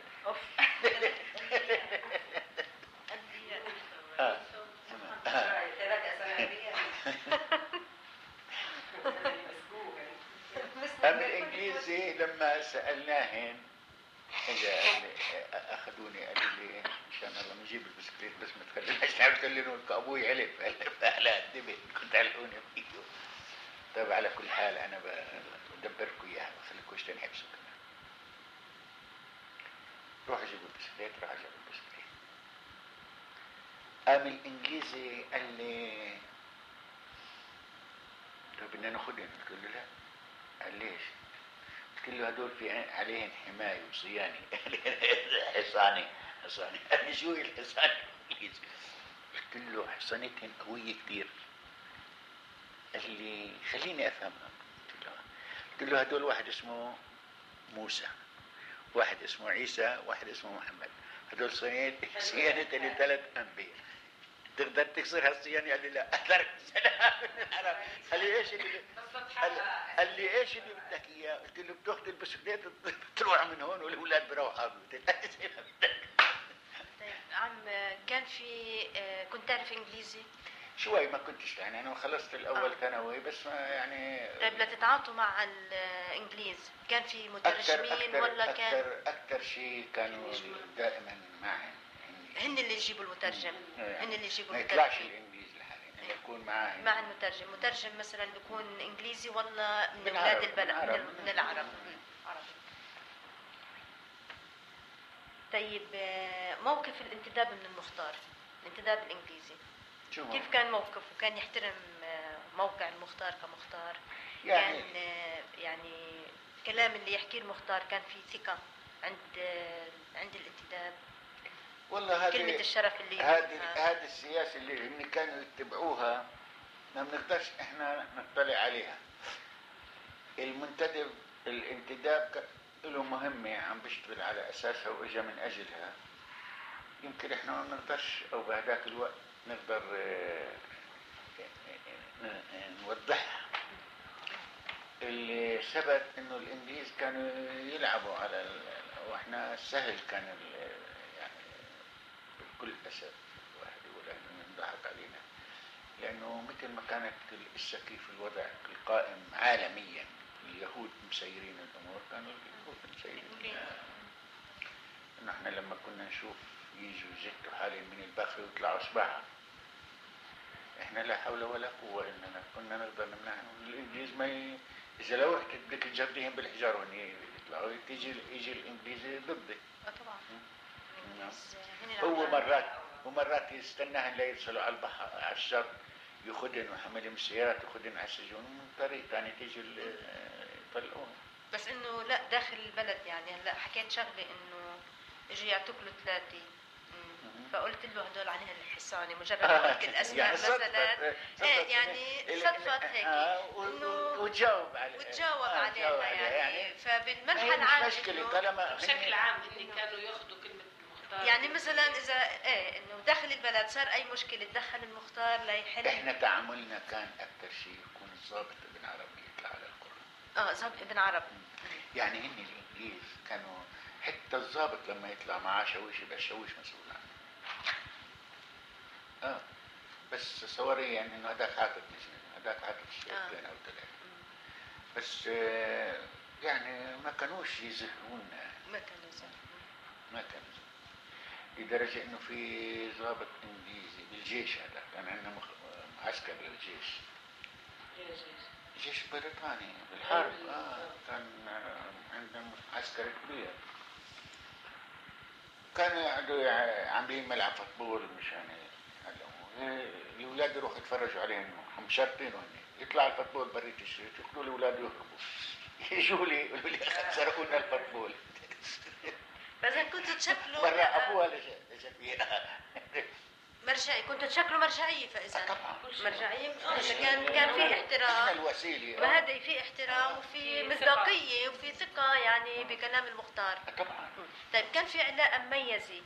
أما الإنجليزي لما سألناهن أخذوني قالوا لي إن شاء الله نجيب البسكليت بس ما تخليناش نعرف تكلموا أبوي علف على الدبل كنت علقوني فيه. طيب على كل حال أنا بدبركم إياها بخليكوش تنحبسوا كمان. روح جيبوا البسكليت. راح جيبوا البسكليت. قام الإنجليزي قال لي طيب بدنا ناخذهم. قلت له لا. قال ليش؟ قلت له هدول في عليهن حماية وصيانة. حصاني. قال شو الحصانة؟ قلت له حصانتهن قوية كتير. قال لي خليني افهمها. قلت له هدول واحد اسمه موسى واحد اسمه عيسى، واحد اسمه محمد. هذول صيانة ل3 أنبياء. تقدر تكسر هالصيانة؟ قال لي لا. قال لي ايش اللي قال لي ايش اللي بدك اياه؟ قلت له بتاخذ البسكليت بتروح من هون والاولاد بروحوا. طيب عم، كان في كنت تعرف انجليزي؟ شوي ما كنتش، يعني انا خلصت الاول ثانوي بس ما يعني. طيب لتتعاطوا مع الانجليز كان في مترجمين ولا كان اكثر شيء كانوا دائما معهم هن اللي يجيبوا المترجم؟ يعني هن اللي يجيبوا ما المترجم، يطلعش الانجليزي لحالهم، يكون معهم مع المترجم. مترجم مثلا بيكون انجليزي ولا من من اولاد عرب، البلد؟ من عرب. من العرب. عربي. طيب موقف الانتداب من المختار، الانتداب الانجليزي، شو كيف كان موقفه؟ كان يحترم موقع المختار كمختار؟ يعني كان يعني الكلام اللي يحكيه المختار كان في ثقة عند الانتداب؟ والله كلمة الشرف اللي هذه السياسة اللي كانوا يتبعوها ما بنقدرش احنا نطلع عليها. المنتدب الانتداب له مهمة عم بيشتغل على أساسها وإجا من أجلها. يمكن احنا ما بنقدرش أو بهذاك الوقت نقدر نوضحها. اللي ثبت إنه الإنجليز كانوا يلعبوا على وإحنا سهل كان يعني بكل أسف واحد يقول إنه ينضحك علينا، لأنه مثل ما كانت السكي في الوضع القائم عالميا اليهود مسيرين الأمور، كانوا اليهود مسيرين. نحن لما كنا نشوف يجوا يجتوا حالهم من الباخر ويطلعوا صباحا، احنا لا حول ولا قوة اننا كنا نقدر نمنعهم. الانجليز ما اذا لو رحت بدك تجرديهم بالحجار وهن يطلعوا يجي الانجليزي ضدك. طبعا. هو مرات يستناهن ليرسلوا على البحر على الشط، ياخذن وحملهم السيارات وياخذن على السجون، من طريق ثاني تيجي يطلعوهم. بس انه لا داخل البلد يعني. هلا حكيت شغله انه اجوا يعطوك له 3، فقلت له هدول عنها الحصاني مجرد ما قلت الاسماء يعني مثلا يعني صدفت هيك انه وتجاوب عليها يعني. فبالمرحله العامه مش مشكله طالما بشكل عام اللي كانوا ياخذوا كلمه المختار، يعني مثلا اذا انه داخل البلد صار اي مشكله تدخل المختار ليحل. احنا تعاملنا كان اكثر شيء يكون الضابط ابن عربي يطلع على القرى. ضابط ابن عرب. يعني هن الانجليز كانوا حتى الضابط لما يطلع معاه شويش يبقى الشويش مسؤول عنه. بس صوريا انه هذاك حاطط نجم، هذاك حاطط شويتين او 3. بس يعني ما كانوش يزهقونا. ما كانوا لدرجة انه في ضابط انجليزي بالجيش، هذا كان عندنا معسكر للجيش، جيش بريطاني بالحرب. كان عندنا معسكر كبير، كانوا يقعدوا عاملين ملعب فوتبول مشان الاولاد يروحوا يتفرجوا عليهم، مشرطينه يطلع الفوتبول بريت الشريط، يقولوا الاولاد يهربوا، يجوا لي يقولوا لي سرقونا الفوتبول. بس كنتوا تشكلوا مرة ابوها لجا فيها مرجعي، كنتوا تشكلوا مرجعيه. فاذا طبعا مرجعيه كان في احترام، الوسيله وهذا في احترام وفي مصداقيه وفي ثقه يعني بكلام المختار. طبعا. طيب كان في علاقه مميزه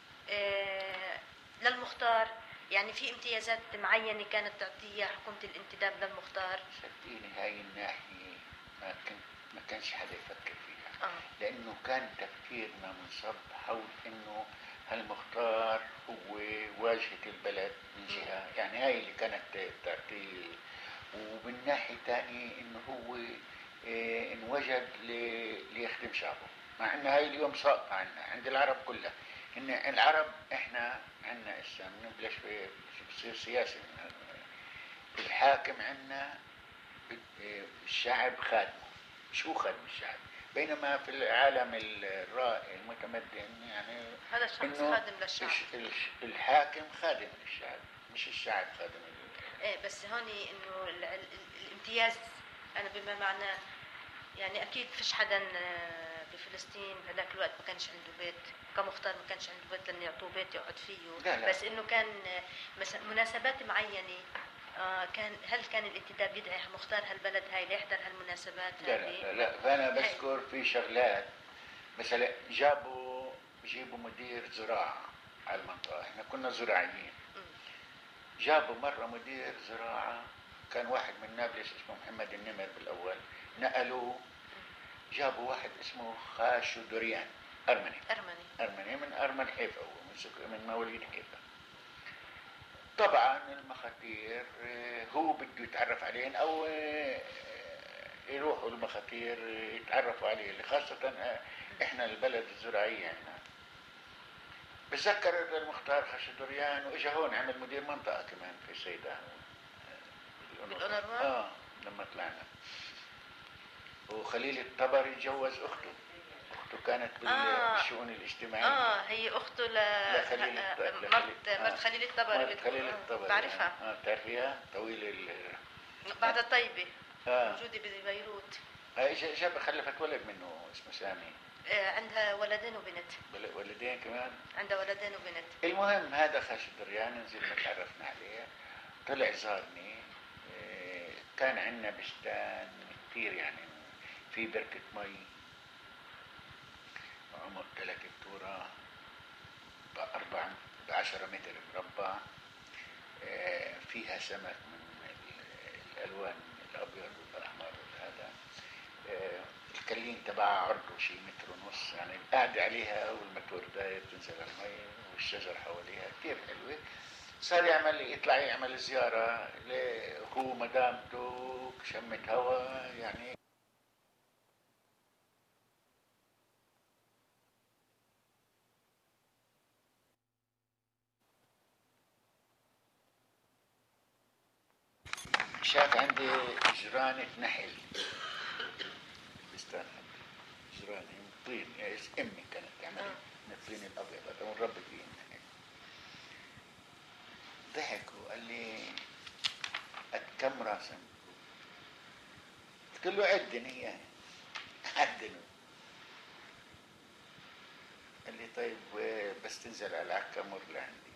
للمختار، يعني في امتيازات معينه كانت تعطيها حكومه الانتداب للمختار؟ صدقيني هاي الناحيه ما كانش حدا يفكر فيها. لانه كان تفكيرنا منصب حول انه هالمختار هو واجهة البلد من جهة، يعني هاي اللي كانت تعطيه. ومن ناحية ثانية انه هو انوجد ليخدم شعبه، مع ان هاي اليوم ساقطة عند العرب كلها. ان العرب احنا عندنا اسا بنبلش بصير سياسي، الحاكم عندنا الشعب خادمه، شو خادم الشعب، بينما في العالم الرائع المتمدن يعني هذا الشخص خادم للشعب، الحاكم خادم للشعب مش الشعب خادم بس هون انه الامتياز انا بما معناه يعني اكيد فيش حدا بفلسطين بهذاك الوقت ما كانش عنده بيت كمختار، ما كانش عنده بيت لان يعطوه بيت يقعد فيه. لا. بس انه كان مناسبات معينه هل كان الانتداب يدعي مختار هالبلد هاي ليحضر هالمناسبات؟ لا فأنا بذكر في شغلات مثلا بيجيبوا مدير زراعة على المنطقة، احنا كنا زراعيين. جابوا مرة مدير زراعة، كان واحد من نابلس اسمه محمد النمر بالأول، نقلوه جابوا واحد اسمه خاشو دوريان، أرمني من أرمن حيفا، هو من مواليد حيفا. طبعا المخاتير هو بده يتعرف عليهم أو يروحوا المخاتير يتعرفوا عليه، خاصة احنا البلد الزراعية هنا. بتذكر المختار خشدوريان واجا هون عمل مدير منطقة كمان في سيدان بالأونروا. لما طلعنا. وخليل الطبري تجوز اخته كانت بالشؤون الاجتماعية. هي اخته لخليل مرت خليل الطبري. مرت خليل الطبري بعرفها. بتعرفيها؟ طويل بعد الطيبة. موجودة ببيروت. جاب خلفت ولد منه اسمه سامي. عندها ولدين وبنت. ولدين كمان؟ عندها ولدين وبنت. المهم هذا خاشدوريان نزلنا تعرفنا عليه، طلع زارني. كان عندنا بستان كثير يعني، في بركة مي عمق 3 بتورة ب10 متر مربع، فيها سمك من الألوان الأبيض والأحمر وهذا. الكلين تبعها عرضه شي 1.5 متر يعني، قاعد عليها والمتور داير تنزل المي والشجر حواليها كثير حلوة. صار يطلع زيارة لأخوه مدامته، شمت هوا يعني. شاف عندي جرانة نحل بستان، جرانة من طين، امي كانت تعمل من الطين الابيض هذا ونربي فيه النحل. ضحك وقال لي كم راسم؟ قلت له عدن اياه، عدنه. قال لي طيب بس تنزل على العكا مر لعندي.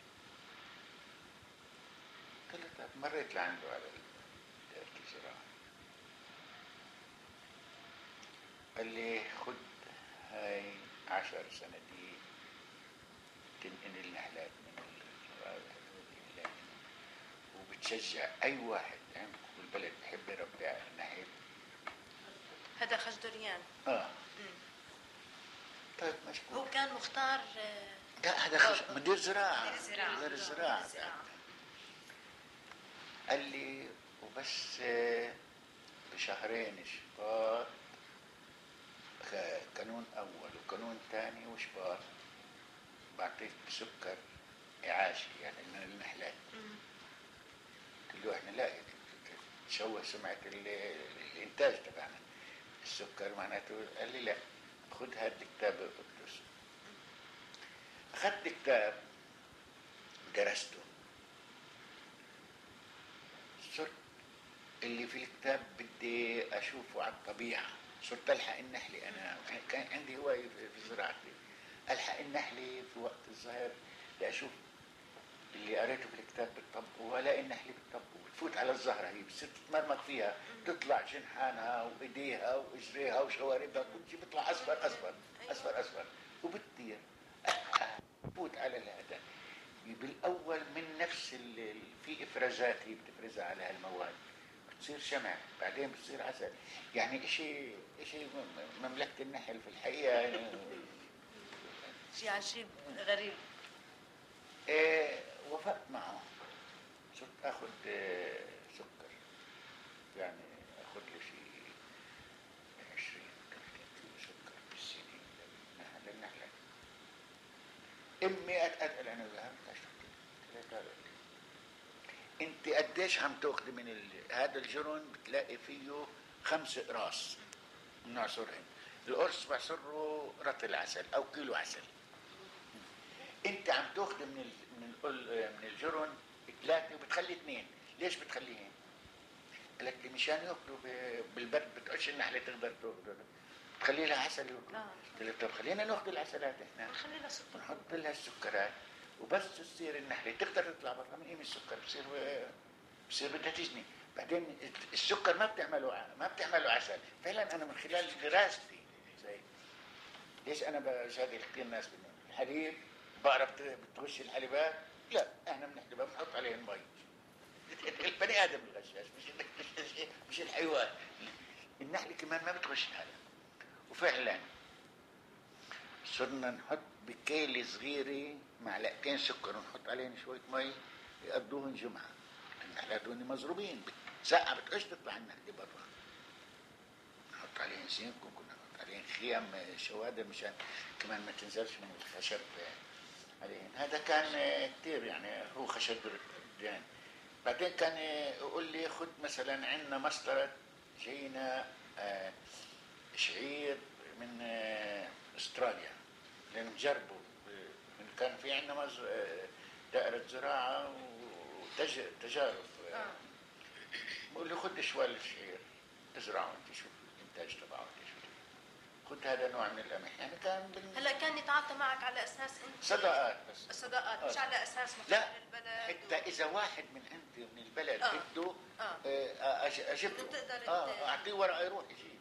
قلت له طيب مريت لعنده على دائرة الزراعة. قال لي خد هاي 10 صناديق تنقل النحلات من وبتشجع اي واحد عندكم بالبلد بحب يربي نحل. هذا خشدوريان. طيب مشكور. هو كان مختار. لا هذا مدير زراعة. مدير الزراعة. قال لي وبس بشهرين شباط، كانون أول وكانون ثاني وشباط بعطيك بسكر إعاشي يعني من النحلات. قلت له احنا لا تشوه سمعة الإنتاج تبعنا السكر معناته. قال لي لا خذ هذا الكتاب اقدس. أخذت كتاب درسته، صرت اللي في الكتاب بدي أشوفه على الطبيعة، صرت ألحق النحلة. أنا كان عندي هواية في زراعتي، ألحق النحلة في وقت الظهر لأشوف اللي قريته في الكتاب بتطبقه، وألاقي النحلة بتطبقه، تفوت على الزهرة هي بتصير تتمرمغ فيها، تطلع جنحانها وإيديها وإجريها وشواربها كل شيء بيطلع أصفر أصفر أصفر أصفر وبتطير. تفوت على الهذا بالأول من نفس في إفرازات هي بتفرزها على هالمواد، بتصير شمع بعدين بتصير عسل. يعني شيء مملكة النحل في الحقيقة يعني شيء غريب. وافقت معه، صرت اخذ سكر يعني، اخذ لي شيء 20 30 كيلو سكر بالسنة للنحلة. امي اتقل انا وياها انت قديش عم تاخذي من هذا الجرن؟ بتلاقي فيه 5 اقراص بنعصرهن، القرص بعصره رطل عسل او كيلو عسل. انت عم تاخذ من الجرن 3 وبتخلي 2. ليش بتخليهن؟ قالت لي مشان ياكلوا بالبرد، بتقولش النحله تقدر تاخذ، بتخلي لها عسل ياكلوا. قلت له طب خلينا ناخذ العسلات احنا، نخلي لها سكر، نحط لها السكرات وبس تصير النحله تقدر تطلع برا من قيمه السكر، بصير بدها تجني. بعدين السكر ما بتعمله عسل. فعلا انا من خلال دراستي زي ليش انا بشاهد كثير ناس الحليب بقرة بتغش الحليبات؟ لا، احنا بنحلبها بنحط عليها المي. البني ادم الغشاش، مش الحيوان. النحله كمان ما بتغش حالها. وفعلا صرنا نحط بكيلة صغيرة معلقتين سكر ونحط عليهم شوية مي يقضوهن جمعة. النحلات هن مضروبين، ساعة بتغش تطلع النحلة برا. نحط عليهم زنك وكنا نحط عليهم خيام شوادر مشان كمان ما تنزلش من الخشب عليهم. هذا كان كتير يعني، هو خشب بردان. بعدين كان يقول لي خد مثلا عندنا مسطرة جينا شعير من استراليا لنجربه. كان في عندنا دائرة زراعة وتجارب. بقول لي خد شوال الشعير ازرعه انت، شوف الانتاج تبعه خد هذا نوع من القمح. يعني كان هلا كان يتعاطى معك على اساس انت صدقات بس، صدقات مش على اساس لا البلد. حتى اذا واحد من عندي من البلد بده اجيب له اعطيه ورقه يروح يجيب.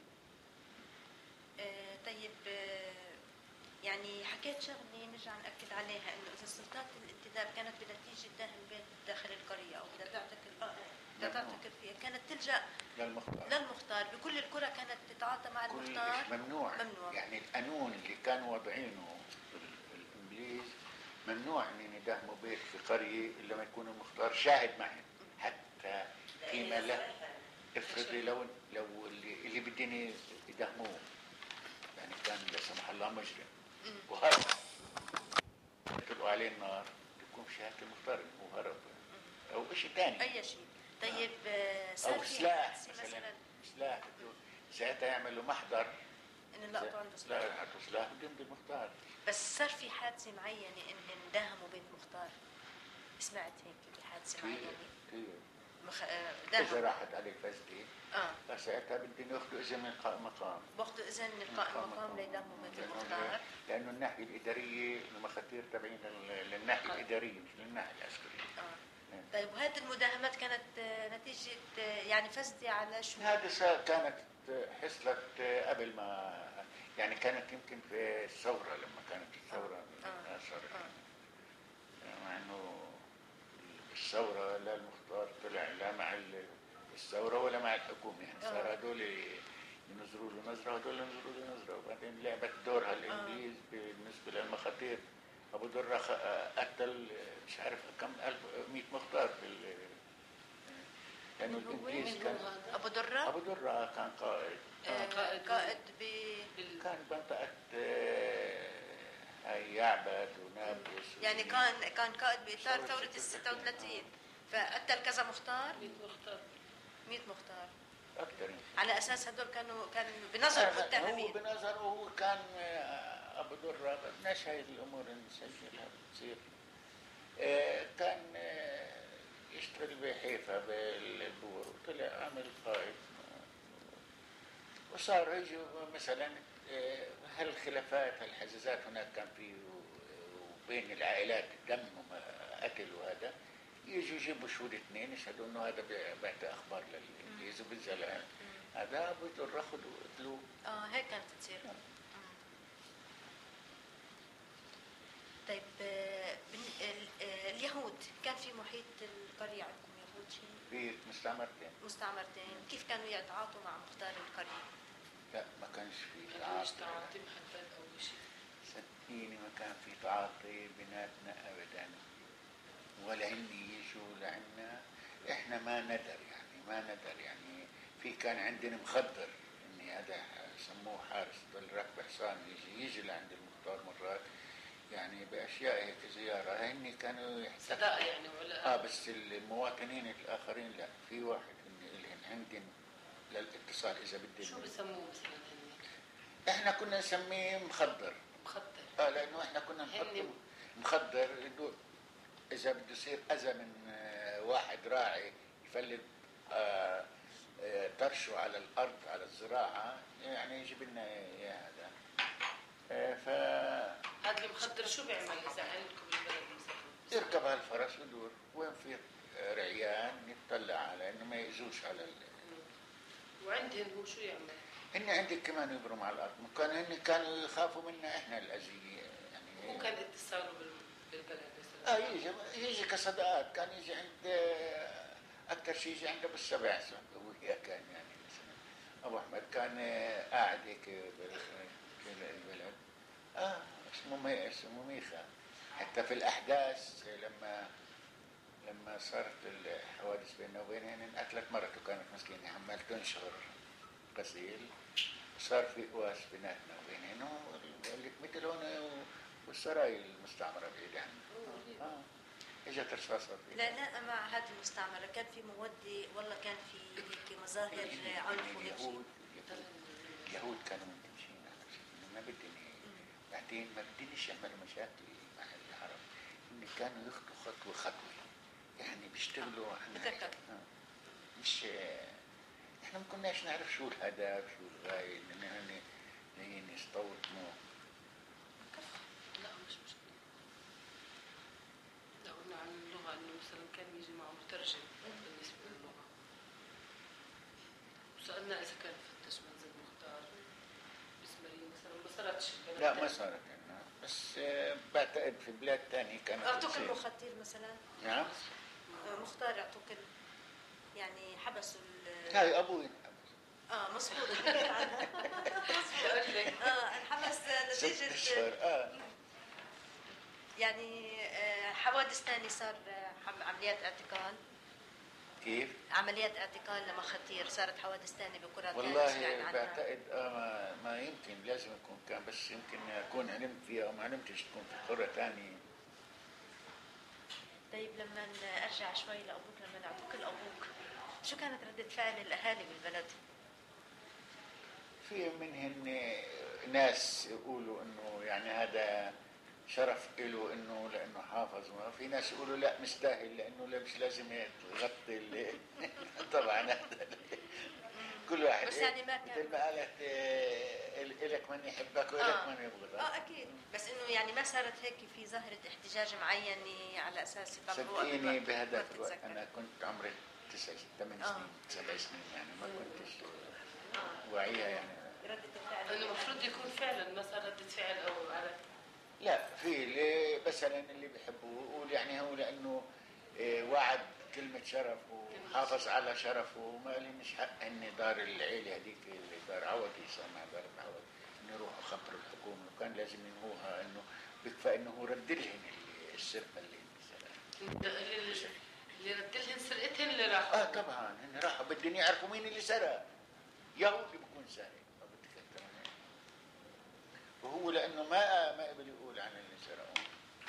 طيب يعني حكيت شغله نرجع ناكد عليها، انه اذا سلطات الانتداب كانت بدها تيجي داخل البيت داخل القريه او بدها تعتكر فيها، كانت تلجا للمختار. بكل القرى كانت تتعاطى مع المختار. ممنوع. يعني القانون اللي كانوا واضعينه الانجليز ممنوع ان يداهموا بيت في قريه الا ما يكون المختار شاهد معهم. حتى فيما لا افرضي لو اللي بدين يداهموه يعني كان لا سمح الله مجرم وهرب يطلقوا عليه النار، يكون شهاده المختار انه هرب او شيء ثاني، اي شيء. طيب او سلاح مثلا، سلاح ساعتها يعملوا محضر ان لقطوا عنده سلاح. لا يحطوا سلاح بدون المختار. بس صار في حادثه معينه ان انداهموا بيت مختار، سمعت هيك بحادثه معينه إذا راحت عليه فزدي فساعتها بدهم ياخذوا إذن من القائم مقام. باخذوا إذن من القائم مقام ليداهموا بيت المختار. لأنه الناحية الإدارية المخاطير تبعين للناحية الإدارية مش للناحية العسكرية. طيب وهذه المداهمات كانت نتيجة يعني فزدي على شو؟ هذه كانت حصلت قبل ما يعني كانت يمكن في الثورة، لما كانت الثورة صارت مع إنه الثورة لا المختار طلع لا مع الثورة ولا مع الحكومة. يعني صار هدول ينظروا له نظرة وهدول ينظروا له نظرة. وبعدين لعبت دورها الإنجليز بالنسبة للمخاطير. أبو درة قتل مش عارف كم 100 مختار لأنه الإنجليز كان أبو درة كان قائد. قائد كان بمنطقة يعبد ونابلس. يعني كان قائد بإطار ثورة ال36 فقتل كذا مختار. 100 مختار أكثر. على أساس هدول كانوا بنظر متهمين. هو بنظره هو كان أبو درة. بدناش هاي الأمور نسجلها بتصير. كان يشتغل بحيفا بالبور وطلع عمل قائد. وصار يجوا مثلا هالخلافات هالحزازات هناك كان في وبين العائلات دم وقتل وهذا، يجوا يجيبوا شهود اثنين يشهدوا انه هذا بعت اخبار للانجليز وبالزلال هذا ابو درة خذوا قتلوه. هيك كانت تصير. طيب اليهود كان في محيط القرية عندكم يهود شيء؟ في مستعمرتين. كيف كانوا يتعاطوا مع مختار القرية؟ لا ما كانش في تعاطي محدد او شيء. صدقيني ما كان في تعاطي بيناتنا ابدا، ولا هن يجوا لعنا. احنا ما ندر يعني في كان عندنا مخدر اني هذا سموه حارس ضل ركب حصان يجي لعند المختار مرات يعني باشياء هيك زياره. هن كانوا صداقه يعني ولا بس المواطنين الاخرين لا. في واحد عندنا للاتصال اذا بدي. شو بسموه مثلا احنا كنا نسميه مخدر. لانه احنا كنا نحط مخدر اذا بده يصير اذى من واحد راعي يفلت طرشه على الارض على الزراعه يعني يجيب لنا اياه هذا. هذا المخدر شو بيعمل اذا عندكم بالبلد مثلا؟ يركب على الفرس ويدور وين في رعيان يطلع على انه ما يأذوش على وعندهم هو شو يعمل؟ هن عندك كمان يبرموا على الارض، هن كانوا يخافوا منا احنا الاذيه يعني. ممكن اتصالوا بالبلد مثلا. يجي كصدقات، كان يجي عند اكثر شيء يجي عنده بالسبع وياه كان يعني مثلا ابو احمد كان قاعد هيك بالبلد. اسمه ميخا. حتى في الاحداث لما صارت الحوادث بيننا وبينهن، انقتلت مرته كانت مسكينه عمال تنشر غسيل، صار في قواس بيناتنا وبينهن، مثل هون والسراي المستعمره بعيد عنه. اجت رصاصه لا مع هذه المستعمره كان في مودة، والله كان في هيك مظاهر عنف وهيك شيء. اليهود كانوا منتبهين على شيء، ما بدهم بعدين ما بدناش يعملوا مشاكل مع العرب، ان كانوا يخطوا خطوه خطوه، يعني بيشتغلوا مش احنا ما كناش نعرف شو الهدف شو الغايه، اننا نستوطنوا. لا مش مشكله. لو قلنا عن اللغه انه مثلا كان يجي معه مترجم بالنسبه للغه، وسالنا اذا كان فتش منزل مختار باسمرين مثلا، ما صارتش. لا ما صارت عندنا، بس بعتقد في بلاد ثانيه كانت اعطوك المخدر مثلا. نعم مختار اعطوك يعني حبسوا هاي ابوي مصبوط. انحبس نتيجة 6 أشهر. يعني حوادث ثانية صار عمليات اعتقال. كيف؟ عمليات اعتقال لمخاطير، صارت حوادث ثانية بقرى والله بعتقد ما يمكن، لازم يكون كان، بس يمكن اكون علمت فيها او ما علمتش تكون في قرى ثانية. طيب لما ارجع شوي لابوك، لما اعطوك الابوك شو كانت ردة فعل الاهالي بالبلد؟ في منهن ناس يقولوا انه يعني هذا شرف له انه لانه حافظ، في ناس يقولوا لا مستاهل لانه مش لازم يغطي طبعا هذا كل واحد بس يعني ما كان مثل ما قالت الك من يحبك والك من يبغضك. اكيد، بس انه يعني ما صارت هيك في ظاهرة احتجاج معينة على اساس يطلعوا. صدقيني بهذاك الوقت انا كنت عمري 8 سنين 7 سنين، يعني ما كنتش واعية يعني. ردة الفعل المفروض يكون فعلا ما صار ردة فعل او على. لا في مثلا اللي بيحبه يقول يعني هو لانه وعد كلمة شرف وحافظ على شرفه، وما لي مش حق اني دار العيلة هذيك اللي دار عوض يسمى دار عوض انه يروحوا خبروا الحكومة، وكان لازم ينهوها انه بكفى انه هو رد لهم السرقة اللي رد لهم سرقتهم اللي راحوا. طبعا هن راحوا بدهم يعرفوا مين اللي سرق، يهودي بكون سارق ما بدك اكثر من هيك، وهو لانه ما قبل يقول عن اللي سرقوا،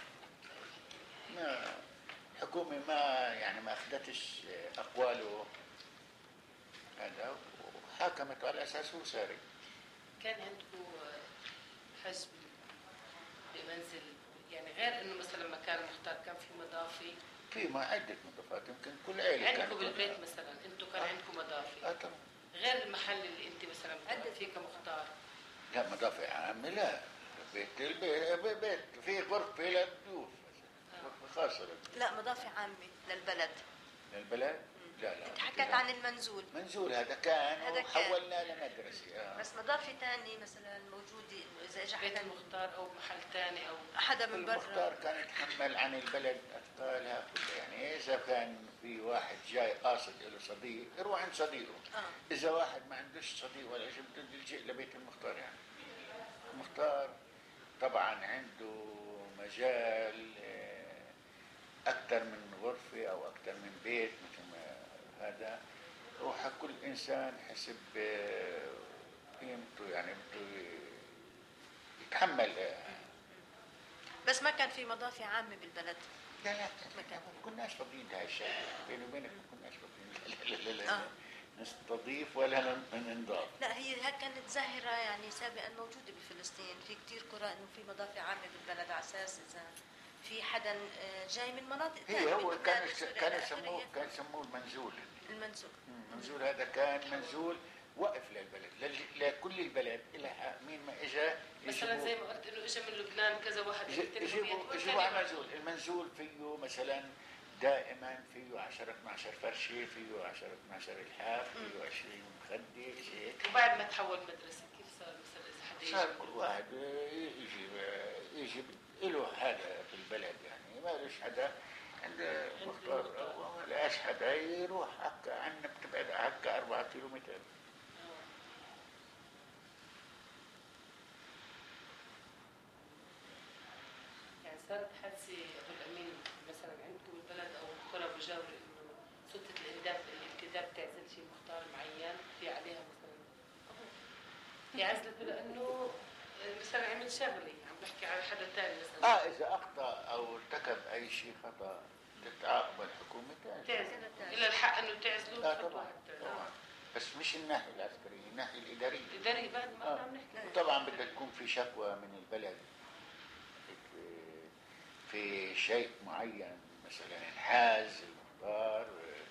ما الحكومة ما اخذتش اقواله هذا وحاكمته على اساس هو سارق. كان عندكم حزب بمنزل يعني غير انه مثلا مكان مختار، كان في مضافي؟ في ما عدة مضافات، يمكن كل عيلة عندكم بالبيت مثلا انتم كان عندكم مضافي؟ طبعا. غير المحل اللي انت مثلا بتقعد فيه كمختار؟ لا مضافي عامة لا، بيت في غرفة للضيوف، غرفة خاصة للضيوف. لا مضافي عامة للبلد. للبلد؟ لا انت حكيت عن المنزول. منزول هذا كان وحولنا لمدرسة. بس مضافي ثاني مثلا موجودة انه اذا اجى بيت المختار او محل ثاني او حدا من برا. المختار كان يتحمل عن البلد اثقالها كلها، يعني اذا كان في واحد جاي قاصد له صديق يروح عند صديقه. اذا واحد ما عندوش صديق ولا شيء بده يلجئ لبيت المختار. يعني المختار طبعا عنده مجال اكثر من غرفة او اكثر من بيت مثل ما هذا، وكل انسان حسب قيمته يعني بده يتحمل. بس ما كان في مضافي عامة بالبلد. لا ما كناش فاضيين لهي الشيء، بيني وبينك ما كناش فاضيين لا نستضيف ولا ننضاف. لا هي كانت ظاهرة يعني سابقا موجودة بفلسطين، في كتير قرى انه في مضافي عامة بالبلد على اساس اذا في حدا جاي من مناطق ثانية. هو كان يسموه المنزول. المنزول هذا كان منزول وقف للبلد، لكل البلد إلى مين ما إجا مثلا زي ما قلت إنه إجا من لبنان كذا واحد يجيبوا على المنزول. المنزول فيه مثلا دائما فيه 10 12 فرشه، فيه 10 12 الحاف، فيه 20 مخده هيك. وبعد ما تحول مدرسه كيف صار مثلا اذا حدا يجي؟ صار كل واحد يجي له هذا في البلد، يعني ما ليش حدا عند مختار، ولا حدا يروح هكا عنا، بتبعد هكا 4 كيلومتر. يعني صارت حادثه ابو الامين مثلا عندكم بالبلد او القرى بجاور انه سلطه الانتداب تعزل شيء مختار معين في عليها مثلا، هي عزلت لانه مثلا عمل شغله، عم بحكي على حدا ثاني مثلا. اذا اخطا او ارتكب اي شيء خطا تتعاقب الحكومه تعزل الى الحق انه تعزلوه خطوه طبعا حتى. طبعا، بس مش الناحيه العسكريه، الناحيه الاداريه. الاداري بعد ما عم نحكي. وطبعا بدها تكون في شكوى من البلد في شيء معين، مثلا انحاز المختار،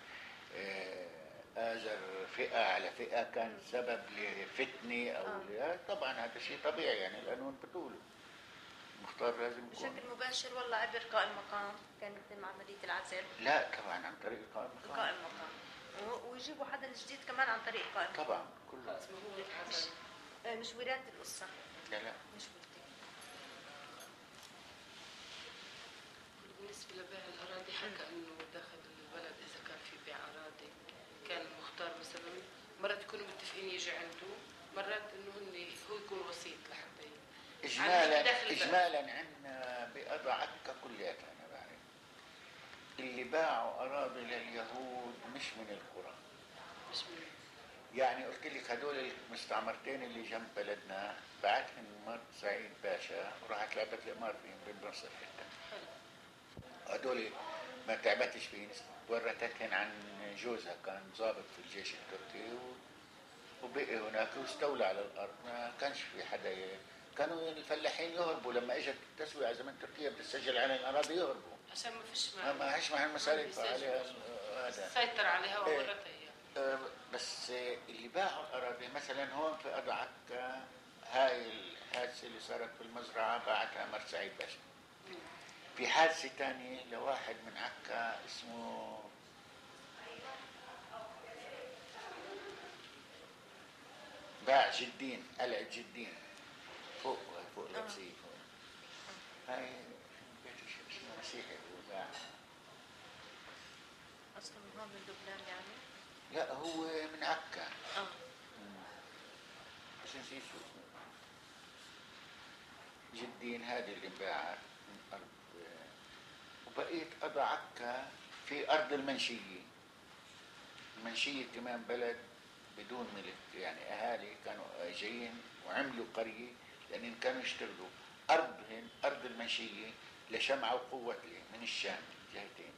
آزر فئة على فئة، كان سبب لفتنة أو طبعا هذا شيء طبيعي، يعني القانون بتقوله المختار لازم يكون بشكل مباشر والله عبر قائم مقام كانت تتم عملية العزل. لا طبعا عن طريق قائم مقام. قائم مقام ويجيبوا حدا جديد كمان عن طريق قائم مقام. طبعا كله اسمه هو يتعزل. مش ولاية القصة. لا مش ولدي. بالنسبة لبيع الأراضي حكى إنه داخل البلد إذا كان في بيع أراضي كان المختار مثلا مرات يكونوا متفقين يجي عنده، مرات إنه هو يكون وسيط لحتى إجمالا عندنا بقضى عكا كلياتها، أنا بعرف اللي باعوا أراضي لليهود مش من القرى، مش من يعني قلت لك هدول المستعمرتين اللي جنب بلدنا بعتهم مرت سعيد باشا وراحت لعبت القمار فيهم بمصر حتى. هدول ما تعبتش فيهم، ورثتهن عن جوزها كان ضابط في الجيش التركي وبقي هناك واستولى على الارض، ما كانش في حدا كانوا الفلاحين يهربوا لما اجت التسوية على زمن تركيا بتسجل على الاراضي يهربوا عشان ما فيش ما عيش مع المسار يدفع عليها هذا سيطر عليها وورثها اياها. بس اللي باعوا الاراضي مثلا هون في قضى عكا، هاي الحادثه اللي صارت في المزرعه باعتها مرت سعيد باشا. في حادثه ثانيه لواحد من عكا اسمه باع جدين، قلعة جدين فوق لبسيه فوق، هاي بيت اسمه مسيحي وباع. أصلا هو من لبنان يعني؟ لا هو من عكا. بس نسيت شو اسمه. جدين هذه اللي باعت من أرض، وبقيت قضى عكا في أرض المنشية. المنشية كمان بلد بدون ملك، يعني أهالي كانوا جايين وعملوا قرية لأنهم كانوا يشتغلوا أرضهم، أرض المنشية لشمعة وقوتلي من الشام جهتين.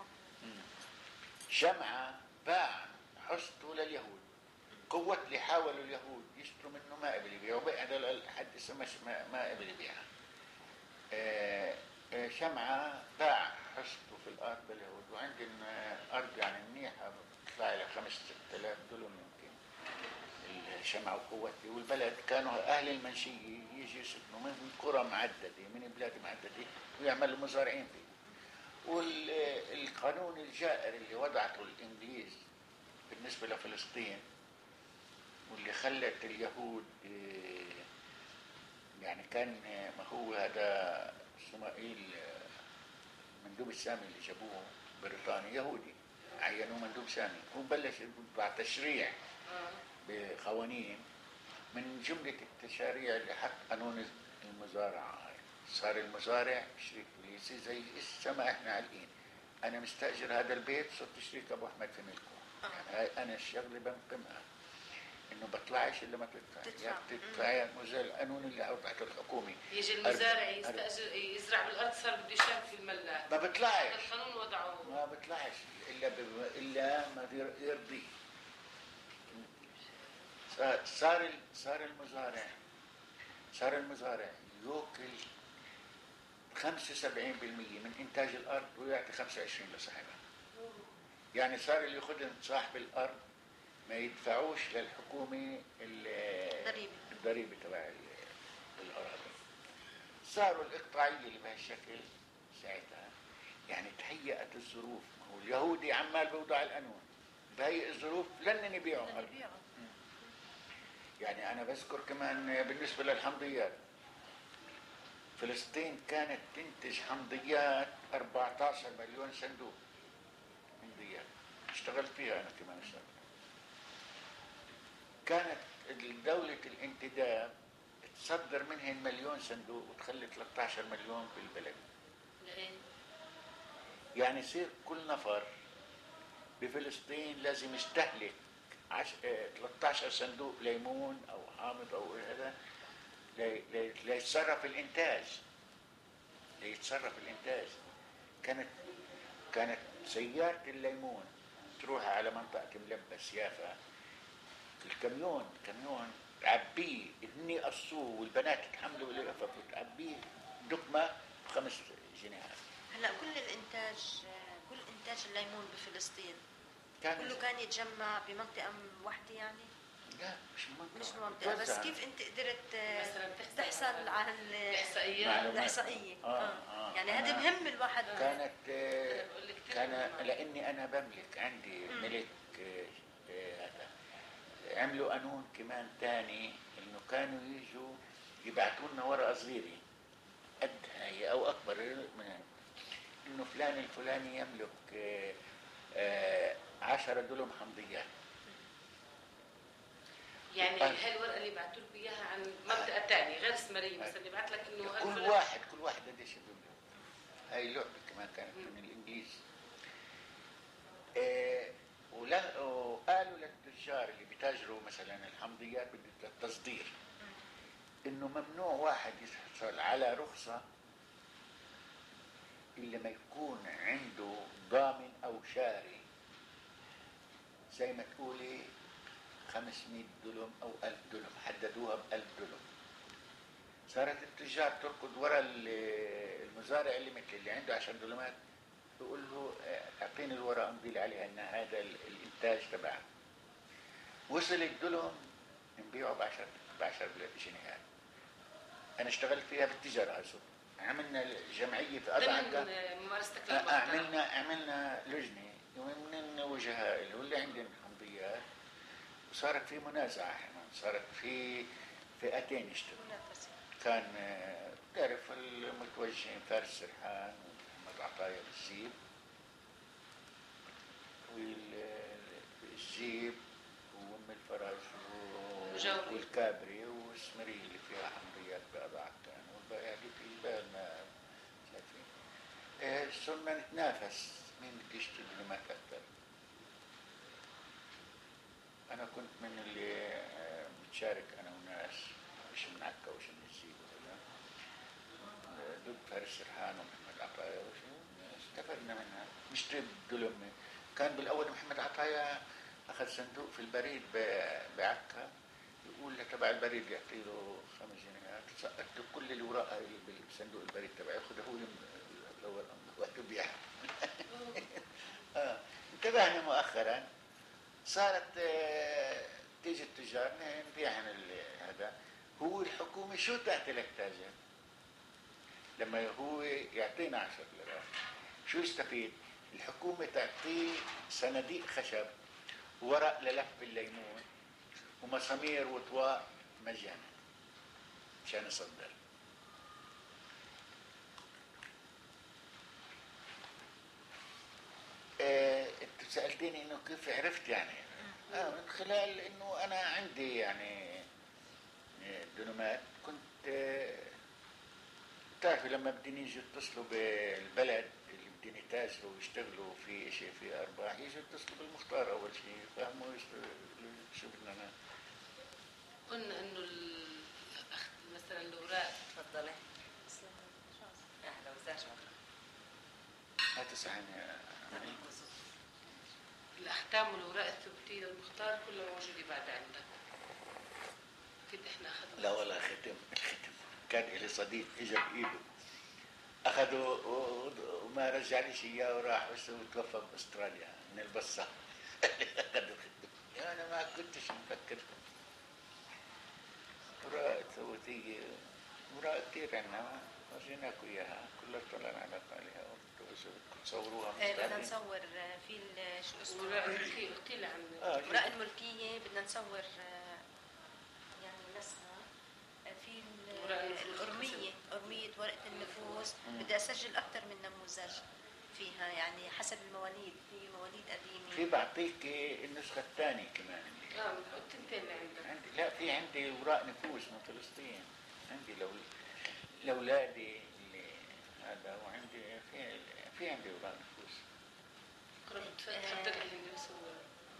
شمعة باع حصته لليهود، قوتلي حاولوا اليهود يشتروا منه ما قبل يبيعوا، بقى هذا لحد هسه ما قبل يبيعها. شمعة باع حصته في الأرض لليهود، وعندنا أرض يعني منيحة بتطلع لها 5,000-6,000 دولار يمكن الشمعة وقوتلي، والبلد كانوا أهل المنشية يجي يسكنوا من قرى معددة من بلاد معددة ويعملوا مزارعين فيه. والقانون الجائر اللي وضعته الإنجليز بالنسبة لفلسطين واللي خلت اليهود، يعني كان ما هو هذا اسماعيل مندوب السامي اللي جابوه بريطانيا يهودي، عينوه مندوب سامي، وبلش بعد تشريع بقوانين. من جملة التشاريع اللي حط قانون المزارعة، صار المزارع شريك بوليسي زي السما احنا عالقين، انا مستأجر هذا البيت صرت شريك ابو احمد في ملكه، يعني هاي انا الشغله بنقمها انه بطلعش الا ما تدفع يا مزارع. القانون اللي وضعته الحكومه يجي المزارع يستأجر يزرع بالارض صار بده يشارك في الملاك، ما بطلعش القانون وضعه ما بطلعش الا ما يرضي. صار المزارع يوكل 75% من انتاج الارض ويعطي 25 لصاحبها. يعني صار اللي ياخذهم صاحب الارض ما يدفعوش للحكومه الضريبه تبع الاراضي. صاروا الاقطاعيه اللي بهالشكل ساعتها، يعني تهيأت الظروف، ما هو اليهودي عمال بيوضع القانون، بهيئ الظروف لن يبيعوا بدهم أرض. يبيعوا. يعني أنا بذكر كمان بالنسبة للحمضيات، فلسطين كانت تنتج حمضيات 14 مليون صندوق حمضيات، اشتغلت فيها أنا كمان اشتغلت. كانت دولة الانتداب تصدر منهن مليون صندوق وتخلي 13 مليون بالبلد. لإيه؟ يعني يصير كل نفر بفلسطين لازم يستهلك 13 صندوق ليمون او حامض او هذا ليتصرف الانتاج. كانت سيارة الليمون تروح على منطقة ملبس يافا، الكاميون تعبيه، هني قصوه والبنات يتحملوا له فتعبيه دقمة ب5 جنيهات. هلا كل انتاج الليمون بفلسطين كله كان يتجمع بمنطقه واحده يعني؟ لا مش منطقه بس كيف انت قدرت تحصل على الاحصائيه؟ يعني هذا مهم الواحد. كان لاني انا بملك عندي ملك هذا. عملوا قانون كمان تاني انه كانوا يجوا يبعثوا لنا ورقه صغيره قد هي او اكبر من انه فلان الفلاني يملك 10 دلم حمضيات. يعني هاي الورقه اللي بعثوا لكم اياها عن منطقه ثانيه غير اسمريه مثلا يبعث لك انه كل واحد قديش بيملك. هاي اللعبه كمان كانت من الانجليز. وقالوا للتجار اللي بيتاجروا مثلا الحمضيات بدها التصدير انه ممنوع واحد يحصل على رخصه الا ما يكون عنده ضامن او شاري، زي ما تقولي 500 دلم او 1000 دلم، حددوها ب1000 دلم. صارت التجار تركض وراء المزارع اللي مثل اللي عنده 10 دلمات، يقول له اعطيني الورقه امضي لي عليها ان هذا الانتاج تبعك. وصل الدلم نبيعه ب 10 جنيهات. انا اشتغلت فيها بالتجاره هسه. عملنا جمعيه في اضعف ممارستك عملنا لجنه من وجهاء اللي عندنا حمضيات، وصارت في منازعه. صارت في فئتين يشتغلوا. كان تعرف المتوجهين فارس سرحان ومحمد عطايا بالزيب والزيب وام الفرج والكابري والسمري اللي فيها حمضيات بأضعف كان، والباقي في بالنا شايفين. صرنا نتنافس مين بده يشتري دلمات اكثر. انا كنت من اللي متشارك انا وناس مش من عكا وش من الزيب ضد فارس سرحان ومحمد عطايا، استفدنا منها نشتري دلم. كان بالاول محمد عطايا اخذ صندوق في البريد بعكا، يقول لتبع البريد يعطي له 5 جنيهات، سقطت كل اللي وراء بالصندوق البريد تبعي ياخذه هو الاول وقت بيعها. انتبهنا مؤخرا صارت تيجي التجار نبيع هذا. هو الحكومه شو تعطي لك تاجر؟ لما هو يعطينا 10 ليرات شو يستفيد؟ الحكومة تعطيه صناديق خشب، ورق للف الليمون، ومسامير وطواق مجانا مشان يصدر. انت سألتني انه كيف عرفت يعني من خلال انه انا عندي يعني دنومات. كنت تعرفوا لما بدهم يجوا يتصلوا بالبلد اللي بدهم يتاجروا ويشتغلوا في شيء في ارباح، يجوا يتصلوا بالمختار اول شيء، فهموا شو بدنا نعمل. قلنا انه مثلا الاوراق. تفضلي. اهلا وسهلا. هات صحن الاختام والاوراق الثبوتيه والمختار كله موجوده بعد عندك. اكيد احنا اخذنا. لا والله الختم كان لي صديق اجى بايده اخذه وما رجع لي شيء اياه وراح وتوفى باستراليا من البصه. اخذ الختم. انا ما كنتش مفكر. اوراق ثبوتيه اوراق كثير عندنا ورجيناكم اياها كلها طلعنا على عليها تصوروها بدنا مستعدين. نصور في شو اسمه قلتي لي عن الأوراق الملكية، بدنا نصور يعني نسخة في الأرمية، أرمية ورقة النفوس. بدي أسجل أكثر من نموذج فيها، يعني حسب المواليد، في مواليد قديمة. في بعطيك النسخة الثانية كمان اللي التنتين اللي عندك. عندي، لا في عندي اوراق نفوس من فلسطين، عندي لاولادي اللي هذا، وعندي في عندي اوراق نفوس. تفضل اللي بصور.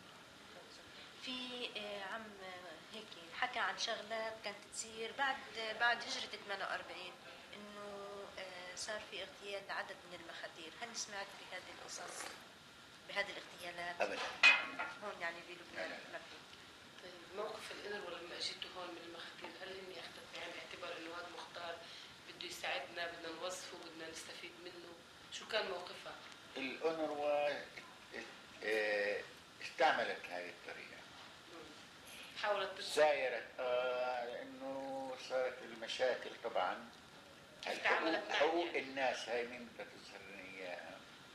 في عم هيك حكى عن شغلات كانت تصير بعد هجرة 48، انه صار في اغتيال لعدد من المخادير. هل سمعت بهذه القصص، بهذه الاغتيالات؟ ابدا. هون يعني بلبنان ما في. طيب موقف الانروا لما اجيتوا هون من المخاتير، هل اني اخذت بعين الاعتبار انه هذا مختار بده يساعدنا، بدنا نوظفه، بدنا نستفيد منه؟ شو كان موقفها؟ الأونروا استعملت هذه الطريقة، حاولت سايرت لأنه صارت المشاكل طبعا. حقوق يعني. الناس هاي مين بدها تظهر لنا إياها.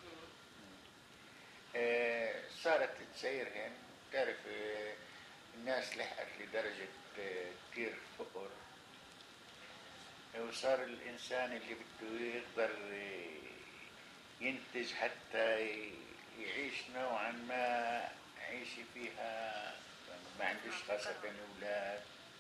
صارت تسيرهن، تعرف الناس لحقت لدرجة كتير فقر، وصار الإنسان اللي بده يقدر ينتج حتى يعيش نوعا ما عيشي فيها، ما عندوش خاصة أولاد.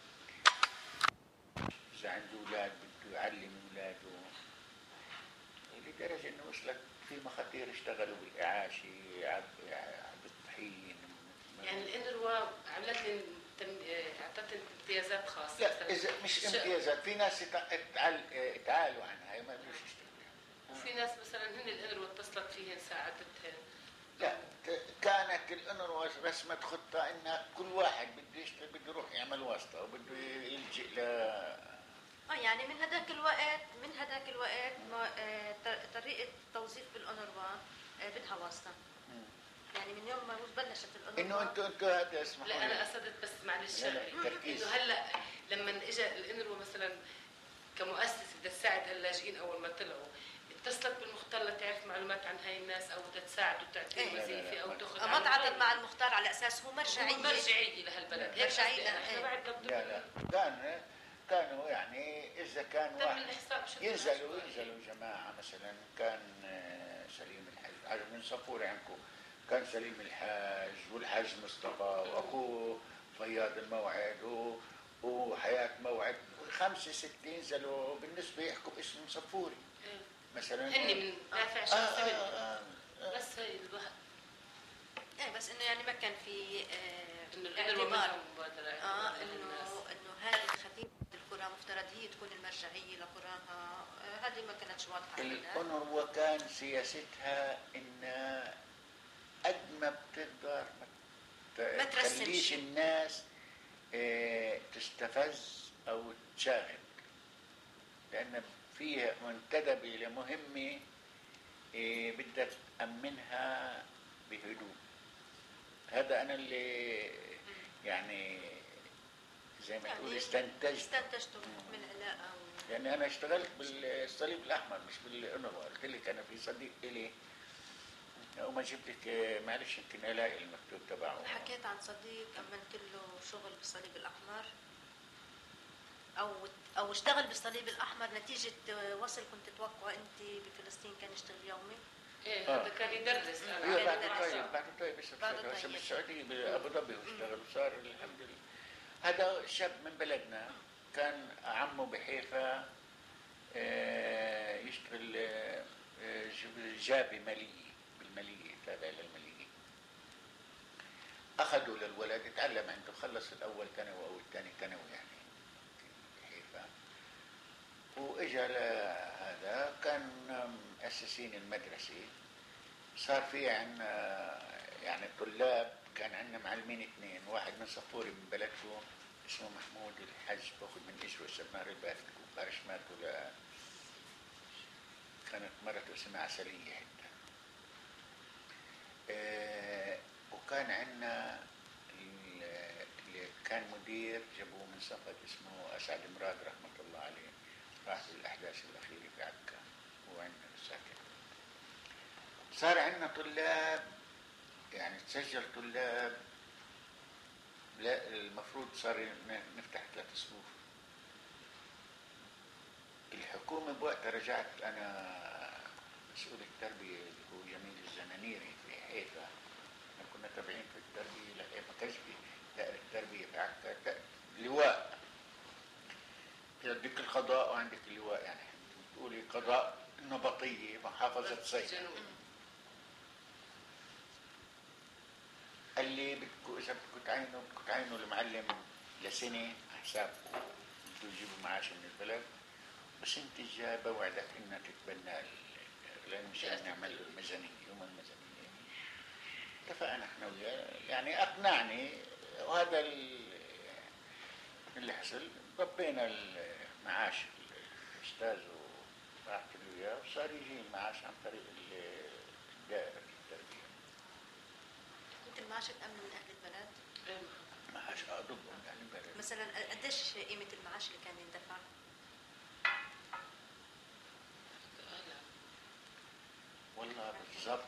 إذا عنده أولاد بده يعلم أولاده، لدرجة إنه وصلت في مخاطير اشتغلوا بالإعاشة بالطحين. يعني الانروا عملت لي اعطتني امتيازات خاصة. لا إذا مش امتيازات، في ناس تعالوا عنها، هي ما بدوش يشتغلوا. وفي ناس مثلا هن الانروا اتصلت فيهن ساعدتهن. لا كانت الانروا رسمت خطة إن كل واحد بده يشتغل، بده يروح يعمل واسطة وبده يلجئ ل يعني من هذاك الوقت طريقة توظيف بالأونروا بدها واسطة. يعني من يوم ما بلشت الأونروا انه انتوا هذا اسمحوا لا انا قصدت بس معلش شغله انه هلا لما اجى الانروا مثلا كمؤسسه بدها تساعد هاللاجئين اول ما طلعوا، اتصلت بالمختار لتعرف معلومات عن هاي الناس او تساعد وتعطي وظيفه او تاخذ. ما تعاطت مع المختار على اساس هو مرجعيه لهالبلد. مرجعيه. لا كانوا يعني اذا كان واحد ينزلوا جماعه، مثلا كان سليم الحاج من صفوري عندكم، كان سليم الحاج والحاج مصطفى واخوه فياض الموعد وحياه موعد، 5 6 ينزلوا بالنسبه يحكوا باسم صفوري مثلا. هني من دافع شخصي بس هي الواحد بس انه يعني ما كان في انه اعتبار انه هذه خطيبة القرى مفترض هي تكون المرجعيه لقراها. هذه ما كانتش واضحه. الأونروا كان سياستها ان قد ما بتقدر ما تخليش الناس تستفز او تشاهد، لان فيها منتدبه لمهمه بدها تأمنها بهدوء. هذا انا اللي يعني زي ما تقول استنتجته من علاقه يعني انا اشتغلت بالصليب الاحمر مش بالأونروا. قلت لك انا في صديق الي وما جبت لك، معلش يمكن الاقي المكتوب تبعه. حكيت عن صديق امنت له شغل بالصليب الاحمر او اشتغل بالصليب الاحمر نتيجه وصل. كنت تتوقع انت بفلسطين كان يشتغل يومي؟ هذا كان يدرس. بعد طيب بالسعوديه بابو ظبي واشتغل وصار الحمد لله. هذا شاب من بلدنا كان عمه بحيفا يشتغل جابي ماليه بالماليه، تابع للماليه. اخذوا للولد يتعلم عنده، خلص الاول ثانوي او الثاني ثانوي يعني بحيفا، واجا هذا كان مؤسسين المدرسه. صار في عندنا يعني الطلاب كان عندنا معلمين 2، واحد من صفوري من بلدكم اسمه محمود الحج، باخذ من اجره سمار البارك وبارش مات ولا كانت مرته اسمها عسليه حتى. وكان عندنا اللي كان مدير جابوه من صفد اسمه اسعد مراد رحمه الله عليه، بعد الأحداث الأخيرة في عكا وعندنا الساكن. صار عندنا طلاب، يعني تسجل طلاب، لا المفروض صار نفتح 3 صفوف. الحكومة بوقتها رجعت أنا مسؤول التربية اللي هو جميل الزنانيري في حيفا، احنا كنا تابعين في التربية لحيفا، ما كانش في دائرة التربية في عكا، لواء في عندك القضاء وعندك اللواء، يعني بتقولي قضاء النبطية محافظة صيدا. قال لي بدكم إذا بدكم تعينوا المعلم لسنة حسابكم، بدكم تجيبوا معاش من البلد، بس انت الجاي بوعدك انك تتبنى لان مشان نعمل له الميزانية يوم الميزانية. اتفقنا احنا وياه، يعني اقنعني، وهذا اللي حصل. ضبينا المعاش الاستاذ وراحت له اياه، وصار يجي المعاش عن طريق دائرة التربية. كنت المعاش تأمنه من أهل البلد؟ معاش ضبه من أهل البلد. مثلا قديش قيمة المعاش اللي كان يندفع؟ والله بالضبط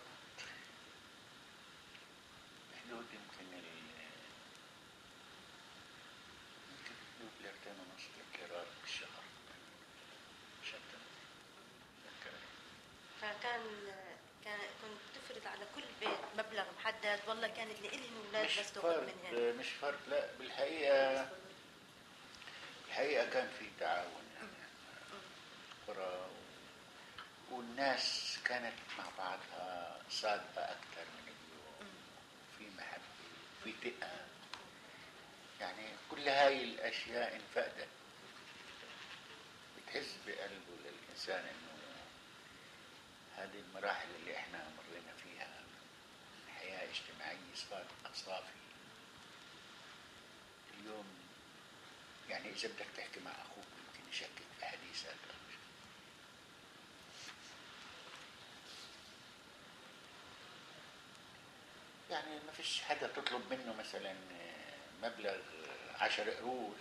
حدود يمكن حدود 2.5 ليرات بالشهر شتى. فكان كنت تفرض على كل بيت مبلغ محدد، والله كانت لإلهم أولاد بس تاخذ منهن؟ مش فرق، لا بالحقيقة كان في تعاون يعني قرى، والناس كانت مع بعضها صادقة أكثر من اليوم، في محبة، في ثقة، يعني كل هاي الأشياء انفقدت، بتحس بقلبه للإنسان إنه هذه المراحل اللي إحنا مرينا فيها من حياة اجتماعية صافي اليوم، يعني إذا بدك تحكي مع أخوك يمكن يشكك في حديثك. يعني ما فيش حدا تطلب منه مثلا مبلغ 10 قروش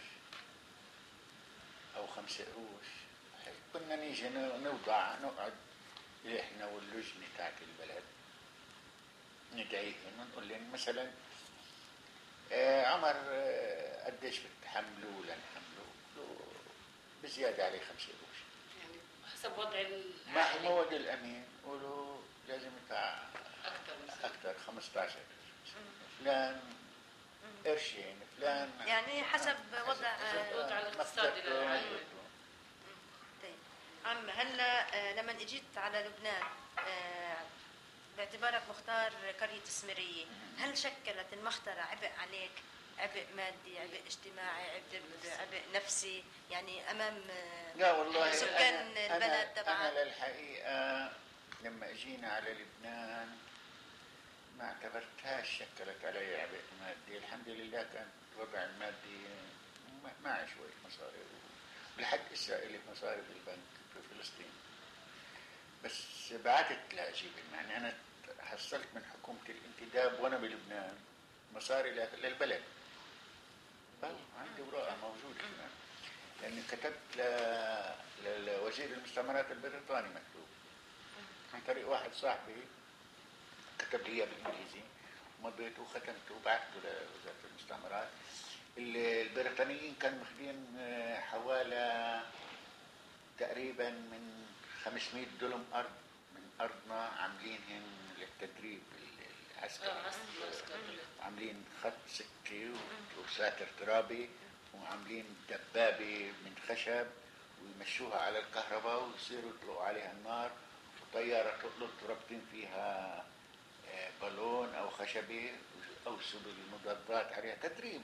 أو 5 قروش. كنا نيجي نقعد إحنا واللجنة تاعت البلد ندعيهم ونقول لهم مثلا عمر قديش بتحملوا لنحملوا بزيادة عليه 5 قروش، يعني حسب وضع مع مواد الأمين قولوا لازم يدفع أكثر 15 فلان قرشين فلان، يعني حسب وضع الاقتصادي للعالم. طيب عم هلا لما اجيت على لبنان باعتبارك مختار قرية السمرية، هل شكلت المخترة عبء عليك؟ عبء مادي، عبء اجتماعي، عبء نفسي، يعني امام لا والله سكان البلد تبعك؟ أنا للحقيقة لما اجينا على لبنان ما اعتبرتهاش شكلت علي عبء مادي، الحمد لله كان الوضع المادي معي شوية مصاري، ولحد هسه إلي مصاري بالبنك في فلسطين، بس بعتت لاجيب، يعني أنا حصلت من حكومة الانتداب وأنا بلبنان مصاري للبلد، عندي وراء موجودة هنا، لأني كتبت لوزير المستعمرات البريطاني مكتوب عن طريق واحد صاحبي، كتب لي بالإنجليزي ومضيته وختمته وبعثته لوزارة المستعمرات. البريطانيين كانوا ماخذين حوالي تقريبا من 500 دلم أرض من أرضنا، عاملينهم للتدريب العسكري، عاملين خط سكة وساتر ترابي، وعاملين دبابة من خشب ويمشوها على الكهرباء ويصيروا يطلقوا عليها النار، وطيارة تطلق رابطين فيها بالون أو خشبة أو سبل المضادات عليها، تدريب.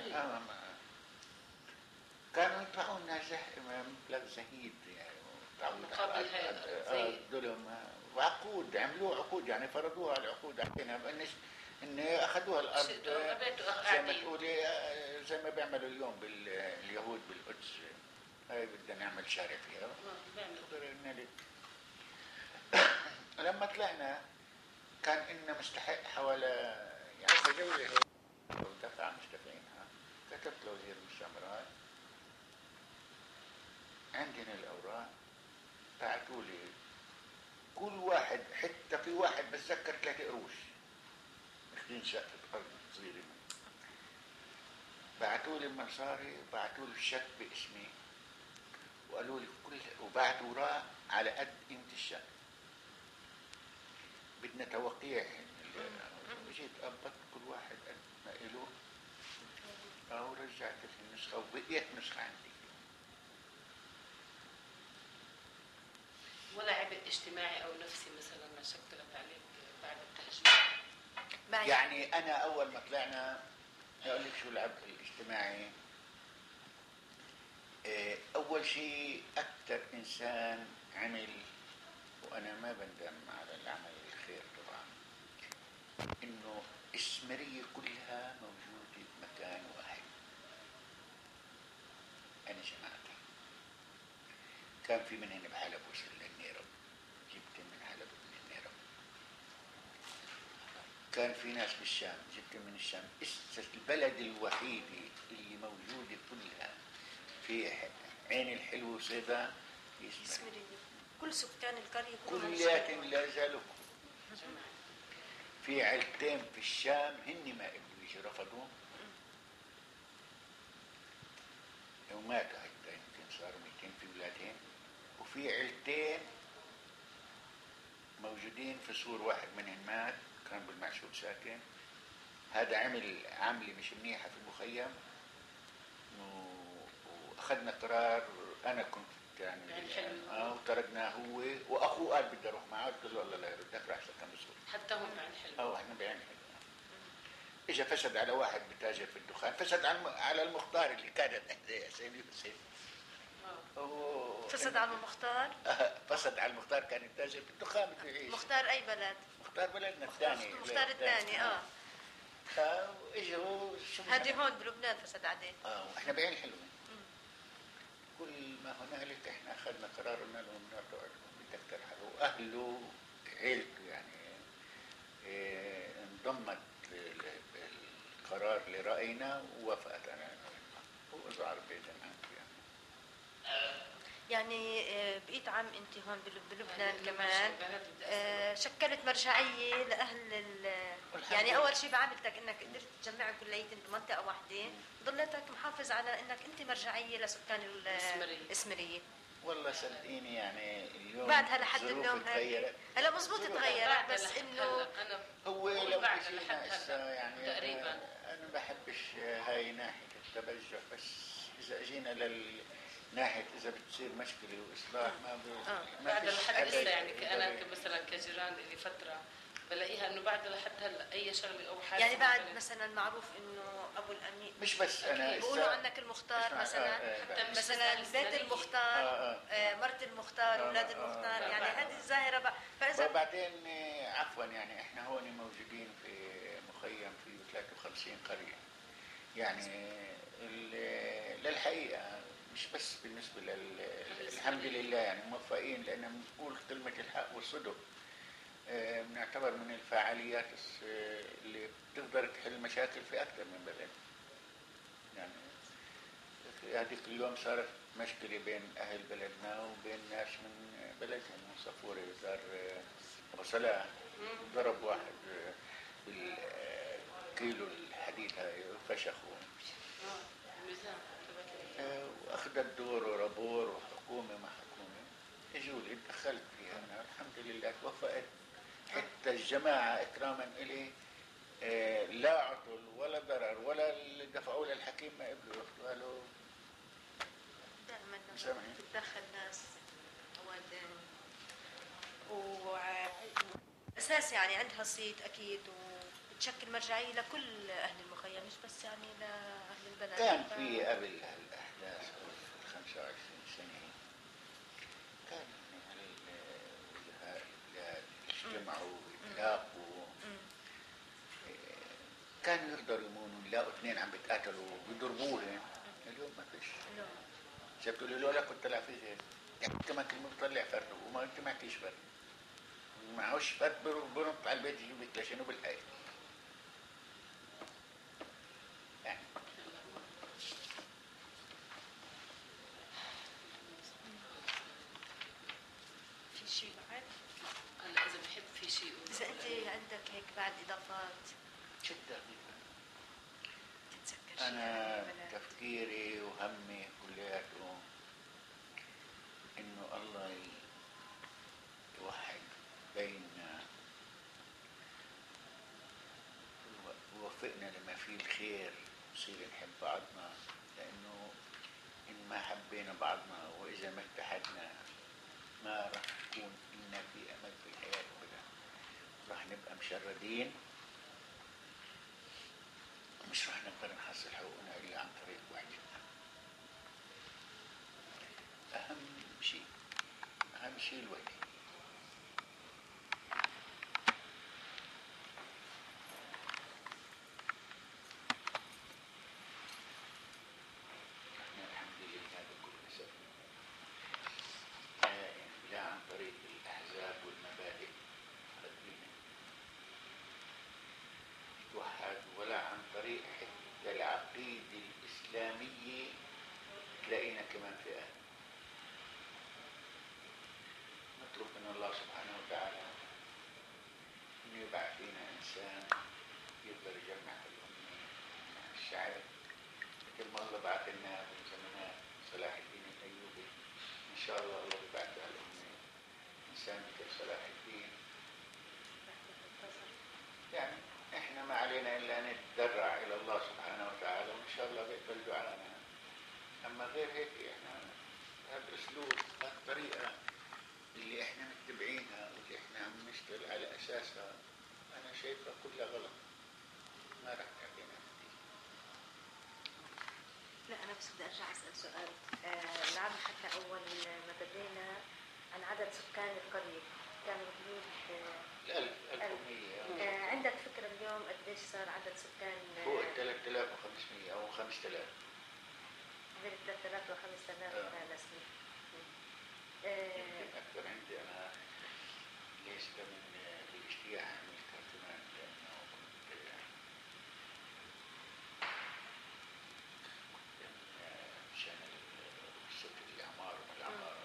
كانوا يدفعوا لنا مبلغ زهيد يعني مقابل دلم، وعقود عملوا عقود، يعني فرضوها العقود علينا ان اخذوها الارض زي ما تقولي زي ما بيعملوا اليوم باليهود بالقدس، هاي بدنا نعمل شارع فيها. لما طلعنا كان إننا مستحق حوالي يعني بجولة ودفع مستفعينها، كتبت لوزير المستعمرات عندنا الأوراق بعتوا لي كل واحد، حتى في واحد بتذكر 3 قروش ماخذين شقة أرض صغيرة، بعتوا لي المصاري، بعتوا لي الشك باسمي وقالوا لي كل، وبعتوا اوراق على قد قيمة الشقة، بدنا توقيع. جيت قبضت كل واحد قد ما إله أو رجعت النسخة وبقيت نسخة عندي. ولا عبء اجتماعي او نفسي مثلا شكلت عليك بعد التهجير؟ يعني انا اول ما طلعنا اقول لك شو العبء الاجتماعي. اول شيء اكثر انسان عمل، وانا ما بندم على العمل الخير طبعا، انه السمرية كلها موجودة بمكان واحد. انا جمعتها، كان في من هنا بحلب وصل للنيرب، جبت من حلب من النيرب. كان في ناس بالشام، جبت من الشام. البلد الوحيدة اللي موجودة كلها في عين الحلو وصيدا اسمرية. كل سكان القرية كلياتهم لا زالوا. في عيلتين في الشام هن ما قبلوا يجي، رفضوا وماتوا، حتى يمكن صاروا 200 في ولادين. وفي عيلتين موجودين في سور، واحد منهم مات، كان بالمعشوق ساكن، هذا عمل عملة مش منيحة في المخيم، واخذنا قرار. انا كنت يعني وتركناه هو واخوه، قال بدي اروح معه، قلت له والله لا بدك راح سكن بسوريا. حتى هم بعين حلو. احنا بعين حلو. اجى فسد على واحد بتاجر في الدخان، فسد على المختار اللي كانت يا سيدي حسين. فسد على المختار. فسد على المختار، كان التاجر في الدخان بده يعيش. مختار اي بلد؟ مختار بلدنا الثاني. مختار الثاني. اجوا هذه هون بلبنان فسد عليه. واحنا بعين حلو. كل ما هنالك احنا اخذنا قرار، قلنا لهم لا تقعدوا، بدك ترحلوا. واهله عيلته يعني انضمت القرار لرأينا ووافقت انا وزعر بجماعة. يعني بقيت عام انت هون بلبنان كمان شكلت مرجعيه لاهل يعني اول شيء بعملتك انك قدرت تجمعهم كلياتهم بمنطقه واحده، ضلتك محافظ على انك انت مرجعيه لسكان الاسمريه. والله صدقيني يعني اليوم بعدها لحد اليوم تغيرت. هلا مزبوط تغيرت، بس انه هو لو مشينا يعني تقريبا انا بحبش هاي ناحيه التبجح، بس اذا اجينا ناحية إذا بتصير مشكلة وإصلاح ما بعد لحد هسه يعني أنا يعني مثلا كجيران لي فترة بلاقيها إنه بعد لحد هلا أي شغلة أو حاجة يعني بعد مثلا معروف إنه أبو الأمين مش بس أنا بيقولوا عنك المختار مثلا مثلا بيت المختار مرت المختار أولاد المختار، يعني هذه الظاهرة فإذا وبعدين عفوا يعني إحنا هون موجودين في مخيم فيه 53 قرية، يعني للحقيقة مش بس بالنسبة الحمد لله يعني موفقين، لأن بنقول كلمة الحق والصدق. بنعتبر من الفعاليات اللي بتقدر تحل مشاكل في أكثر من بلد. يعني هذيك اليوم صارت مشكلة بين أهل بلدنا وبين ناس من بلدهم من صفورة، صار أبو صلاح ضرب واحد بالكيلو الحديد هاي وفشخه، واخذت دور ورابور وحكومه مع حكومه. اجوا لي دخلت فيها انا الحمد لله توفقت، حتى الجماعه اكراما الي لا عطل ولا ضرر ولا اللي دفعوه للحكيم ما قبلوا، قالوا دائما لما تتدخل ناس اساس يعني عندها صيت اكيد وبتشكل مرجعيه لكل اهل المخيم، مش بس يعني لاهل البلد. كان في قبل هالاحداث 25 سنه كان يعني وجهاء البلاد يجتمعوا ويتلاقوا، كانوا يقدروا يلاقوا اثنين عم بيتقاتلوا ويضربوهم. اليوم ما فيش. شفتوا لي لولا كنت طلع فيه هيك انت ما كنت بتطلع فرد وما انت معكيش فرد، معهوش فرد بنط على البيت يجيب لك لشنو بالحقيقة يعني. بعد إضافات جدا جدا. تتذكر شيء أنا عن البلد؟ تفكيري وهمي كلياته إنه الله يوحد بيننا ووفقنا لما فيه الخير، نصير نحب بعضنا، لأنه إن ما حبينا بعضنا وإذا ما اتحدنا ما راح يكون لنا في أمل في الحياة أبدا، راح نبقى مشردين ومش راح نقدر نحصل حقوقنا إلا عن طريق وحدتنا. أهم شيء الوحدة. احنا الحمد لله بكل أسف لا عن طريق الأحزاب والمبادئ خلينا نتوحد، ولا عن طريق حتى العقيدة الإسلامية تلاقينا كمان فئة. نطلب من الله سبحانه وتعالى أن يبعث فينا إنسان يقدر يجمع الأمة مع الشعب، مثل ما الله بعث لنا من زمانات صلاح الدين الأيوبي. إن شاء الله الله يبعث على الأمة إنسان مثل صلاح الدين. يعني إحنا ما علينا إلا أن نتضرع إلى الله سبحانه وتعالى وإن شاء الله بيقبل دعاءنا. أما غير هيك إحنا هذا الأسلوب، هالطريقة اللي إحنا متبعينها واللي إحنا عم نشتغل على أساسها، أنا شايفها كلها غلط، ما راح تعطينا نتيجة. لا أنا بس بدي أرجع أسأل سؤال. العام حتى أول ما بدينا عن عدد سكان القرية كانوا بحدود 1100. عندك فكرة اليوم قديش صار عدد سكان؟ فوق 3500 أو 5000. بين 3000 و 5000 نسمة. يمكن أكثر. عندي أنا ليش من الاشتياق أعمل كرتونات، لأنه كنت مشان قصة الأعمار والأعمار.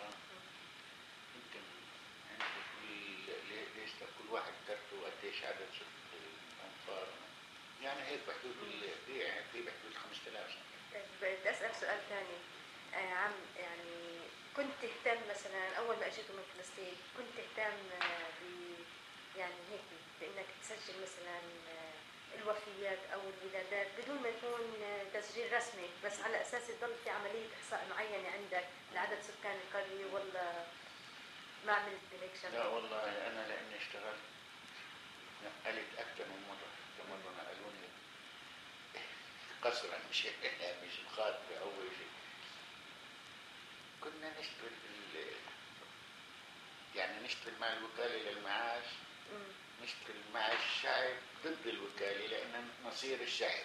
يمكن عندي ليش كل واحد كرته قديش عدد الأنفار، يعني هيك بحدود في بحدود 5000 سنة. بدي أسأل سؤال ثاني. عم يعني كنت تهتم مثلا أول ما أجيتوا من فلسطين كنت تهتم يعني هيك بأنك تسجل مثلا الوفيات أو الولادات بدون ما يكون تسجيل رسمي، بس على أساس يضل في عملية إحصاء معينة عندك لعدد سكان القرية، ولا ما عملت هيك شغلة؟ لا والله أنا لأني اشتغلت نقلت أكثر من مرة نقلوني قصرا مش مخاطبة أول شيء. كنا نشتغل مع الوكالة للمعاش، نشتغل مع الشعب ضد الوكالة لأن نصير الشعب.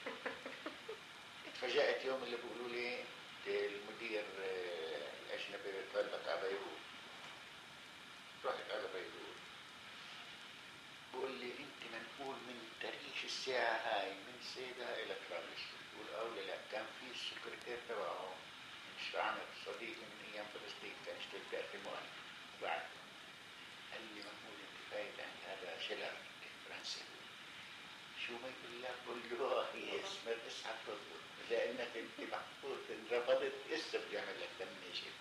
فجاءت يوم اللي بيقولوا لي المدير الأجنبي طلبك على بيروت. رحت على بيروت، بقول لي أنت منقول من تاريخ الساعة هاي من سيدها إلى طرابلس. بقول أولا لا، كان في السكرتير تبعه عامر صديقي من أيام فلسطين كان يشتغل في 2001 وبعد قال لي محمود أنت فايت عن هذا شلر فرنسي، شو ما يقول لك؟ قل له يس ما تصحى تضبط لأنك أنت محفوظ إن رفضت اسم بيعمل لك تمنيشن.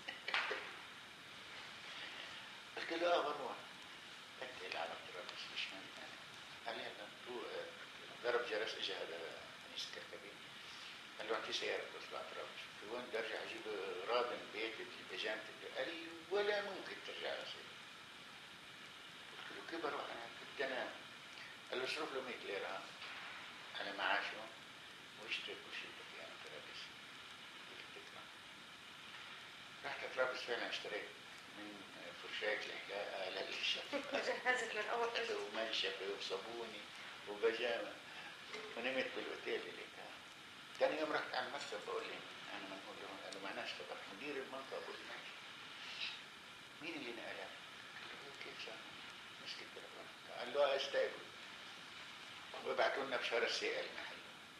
قلت له بروح. أنت على طرابلس مش مهم. قال لي ضرب جرس اجى هذا انيس الكركبي قال له عندي سياره توصل طرابلس. وين بدي ارجع اجيب رادن بيت بجانب؟ قال لي ولا ممكن ترجع على سيارة. قلت له كيف بروح انا؟ كنت انام. قال له اصرف له 100 ليره على معاشه واشتري كل شيء بدك اياه من طرابلس. قلت له رحت طرابلس فعلا اشتريت من فرشاة الحلاقة للشفة جهزت من أول شيء ومنشفة وصابوني وبجامة ونمت بالاوتيل اللي كان. ثاني يوم رحت على المكتب بقول لي انا منقول لهم. قال له معناش خبر مدير المنطقه. بقول له ماشي مين اللي نقلها؟ قلت له كيف صار؟ مسك التليفون قال له استقبل وبعتوا لنا بشهر السيئه المحل.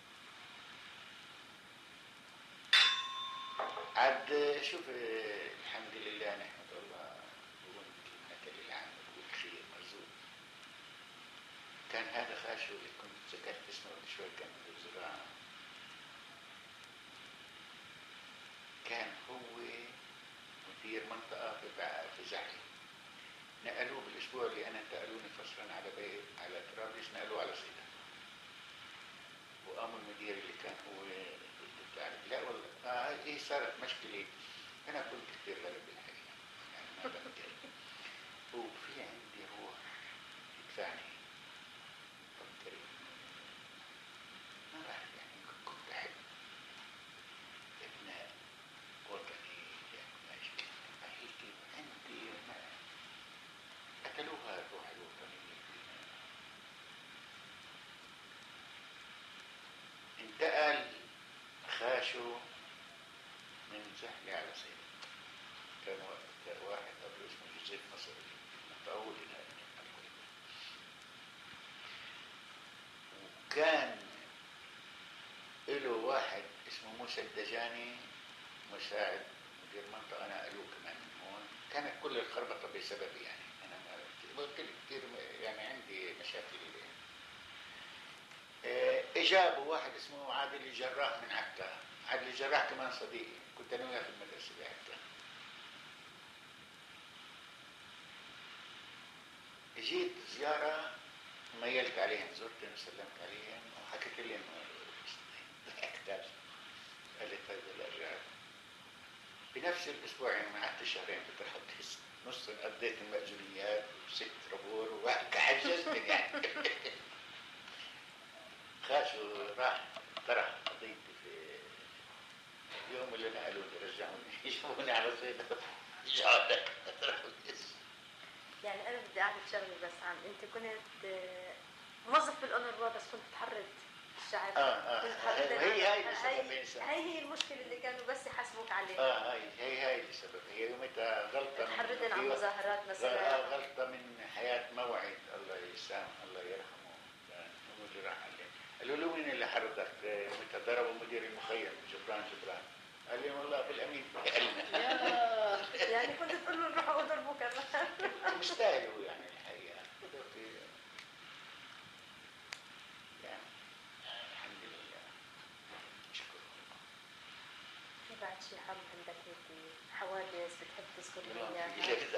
عاد شوف الحمد لله نحمد الله ونقول مثل العام والخير مرزوق. كان هذا خاشو اللي كنت ذكرت اسمه قبل شوي، كان في الزراعة، كان هو مدير منطقة في زحل. نقلوه بالأسبوع اللي أنا انتقلوني فصلا على بيت على طرابلس، نقلوه على صيدا، وقام المدير اللي كان هو بتاع، لا والله إيه صارت مشكلة. أنا كنت كثير غريب بالحقيقة، يعني ما بقدر، وفي عندي روح تدفعني فكري، ما بعرف يعني كنت أحب ابناء وطني، يعني هيك عندي قتلوها الروح الوطنية فينا. انتقل خاشو من زحلة على صيدا، كان واحد قبله اسمه جوزيف نصر مطول وكان له واحد اسمه موسى الدجاني مساعد مدير منطقة، أنا قالوه كمان من هون. كانت كل الخربطة بسببي، يعني أنا ما قلت لك كثير يعني عندي مشاكل إليه. إجابوا واحد اسمه عادل الجراح من عكا. عادل الجراح كمان صديقي، كنت أنا وياه في المدرسة بعكا. جيت زيارة، ميلت عليهم، زرتهم وسلمت عليهم وحكيت لهم ضحكت. قال لي طيب هلا رجعت. بنفس الاسبوع يعني ما قعدت شهرين بترحبس، نص قضيت المأجوريات وست ربور وحجزت يعني. خاشوا راح طرح قضيتي في اليوم اللي نقلوني، رجعوني يجيبوني على صيدا، رجعوني ترحبس. يعني انا بدي اعرف شغله بس عن انت كنت موظف بالأونروا بس كنت تحرض الشعب. هي المشكله اللي كانوا بس يحاسبوك عليها. هي السبب، هي يومتها غلطه تحرضن على مظاهرات مثلا. غلطه من حياه موعد، الله يسامح الله يرحمه، هو اللي راح عليه. قالوا له مين اللي حرضك؟ يومتها ضربوا مدير المخيم جبران. قال لي والله بالامين قالنا. يعني كنت تقول له روحوا اضربوا كمان. مستاهلوا يعني الحقيقه، يعني الحمد لله نشكر الله. في بعد شيء حرب عندك هيك حوادث بتحب تذكر لنا اياها؟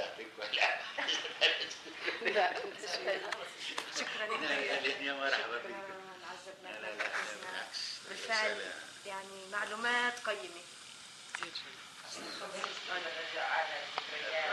لا شكرا يا مرحبا بك. عزبنا بالفعل، يعني معلومات قيمة.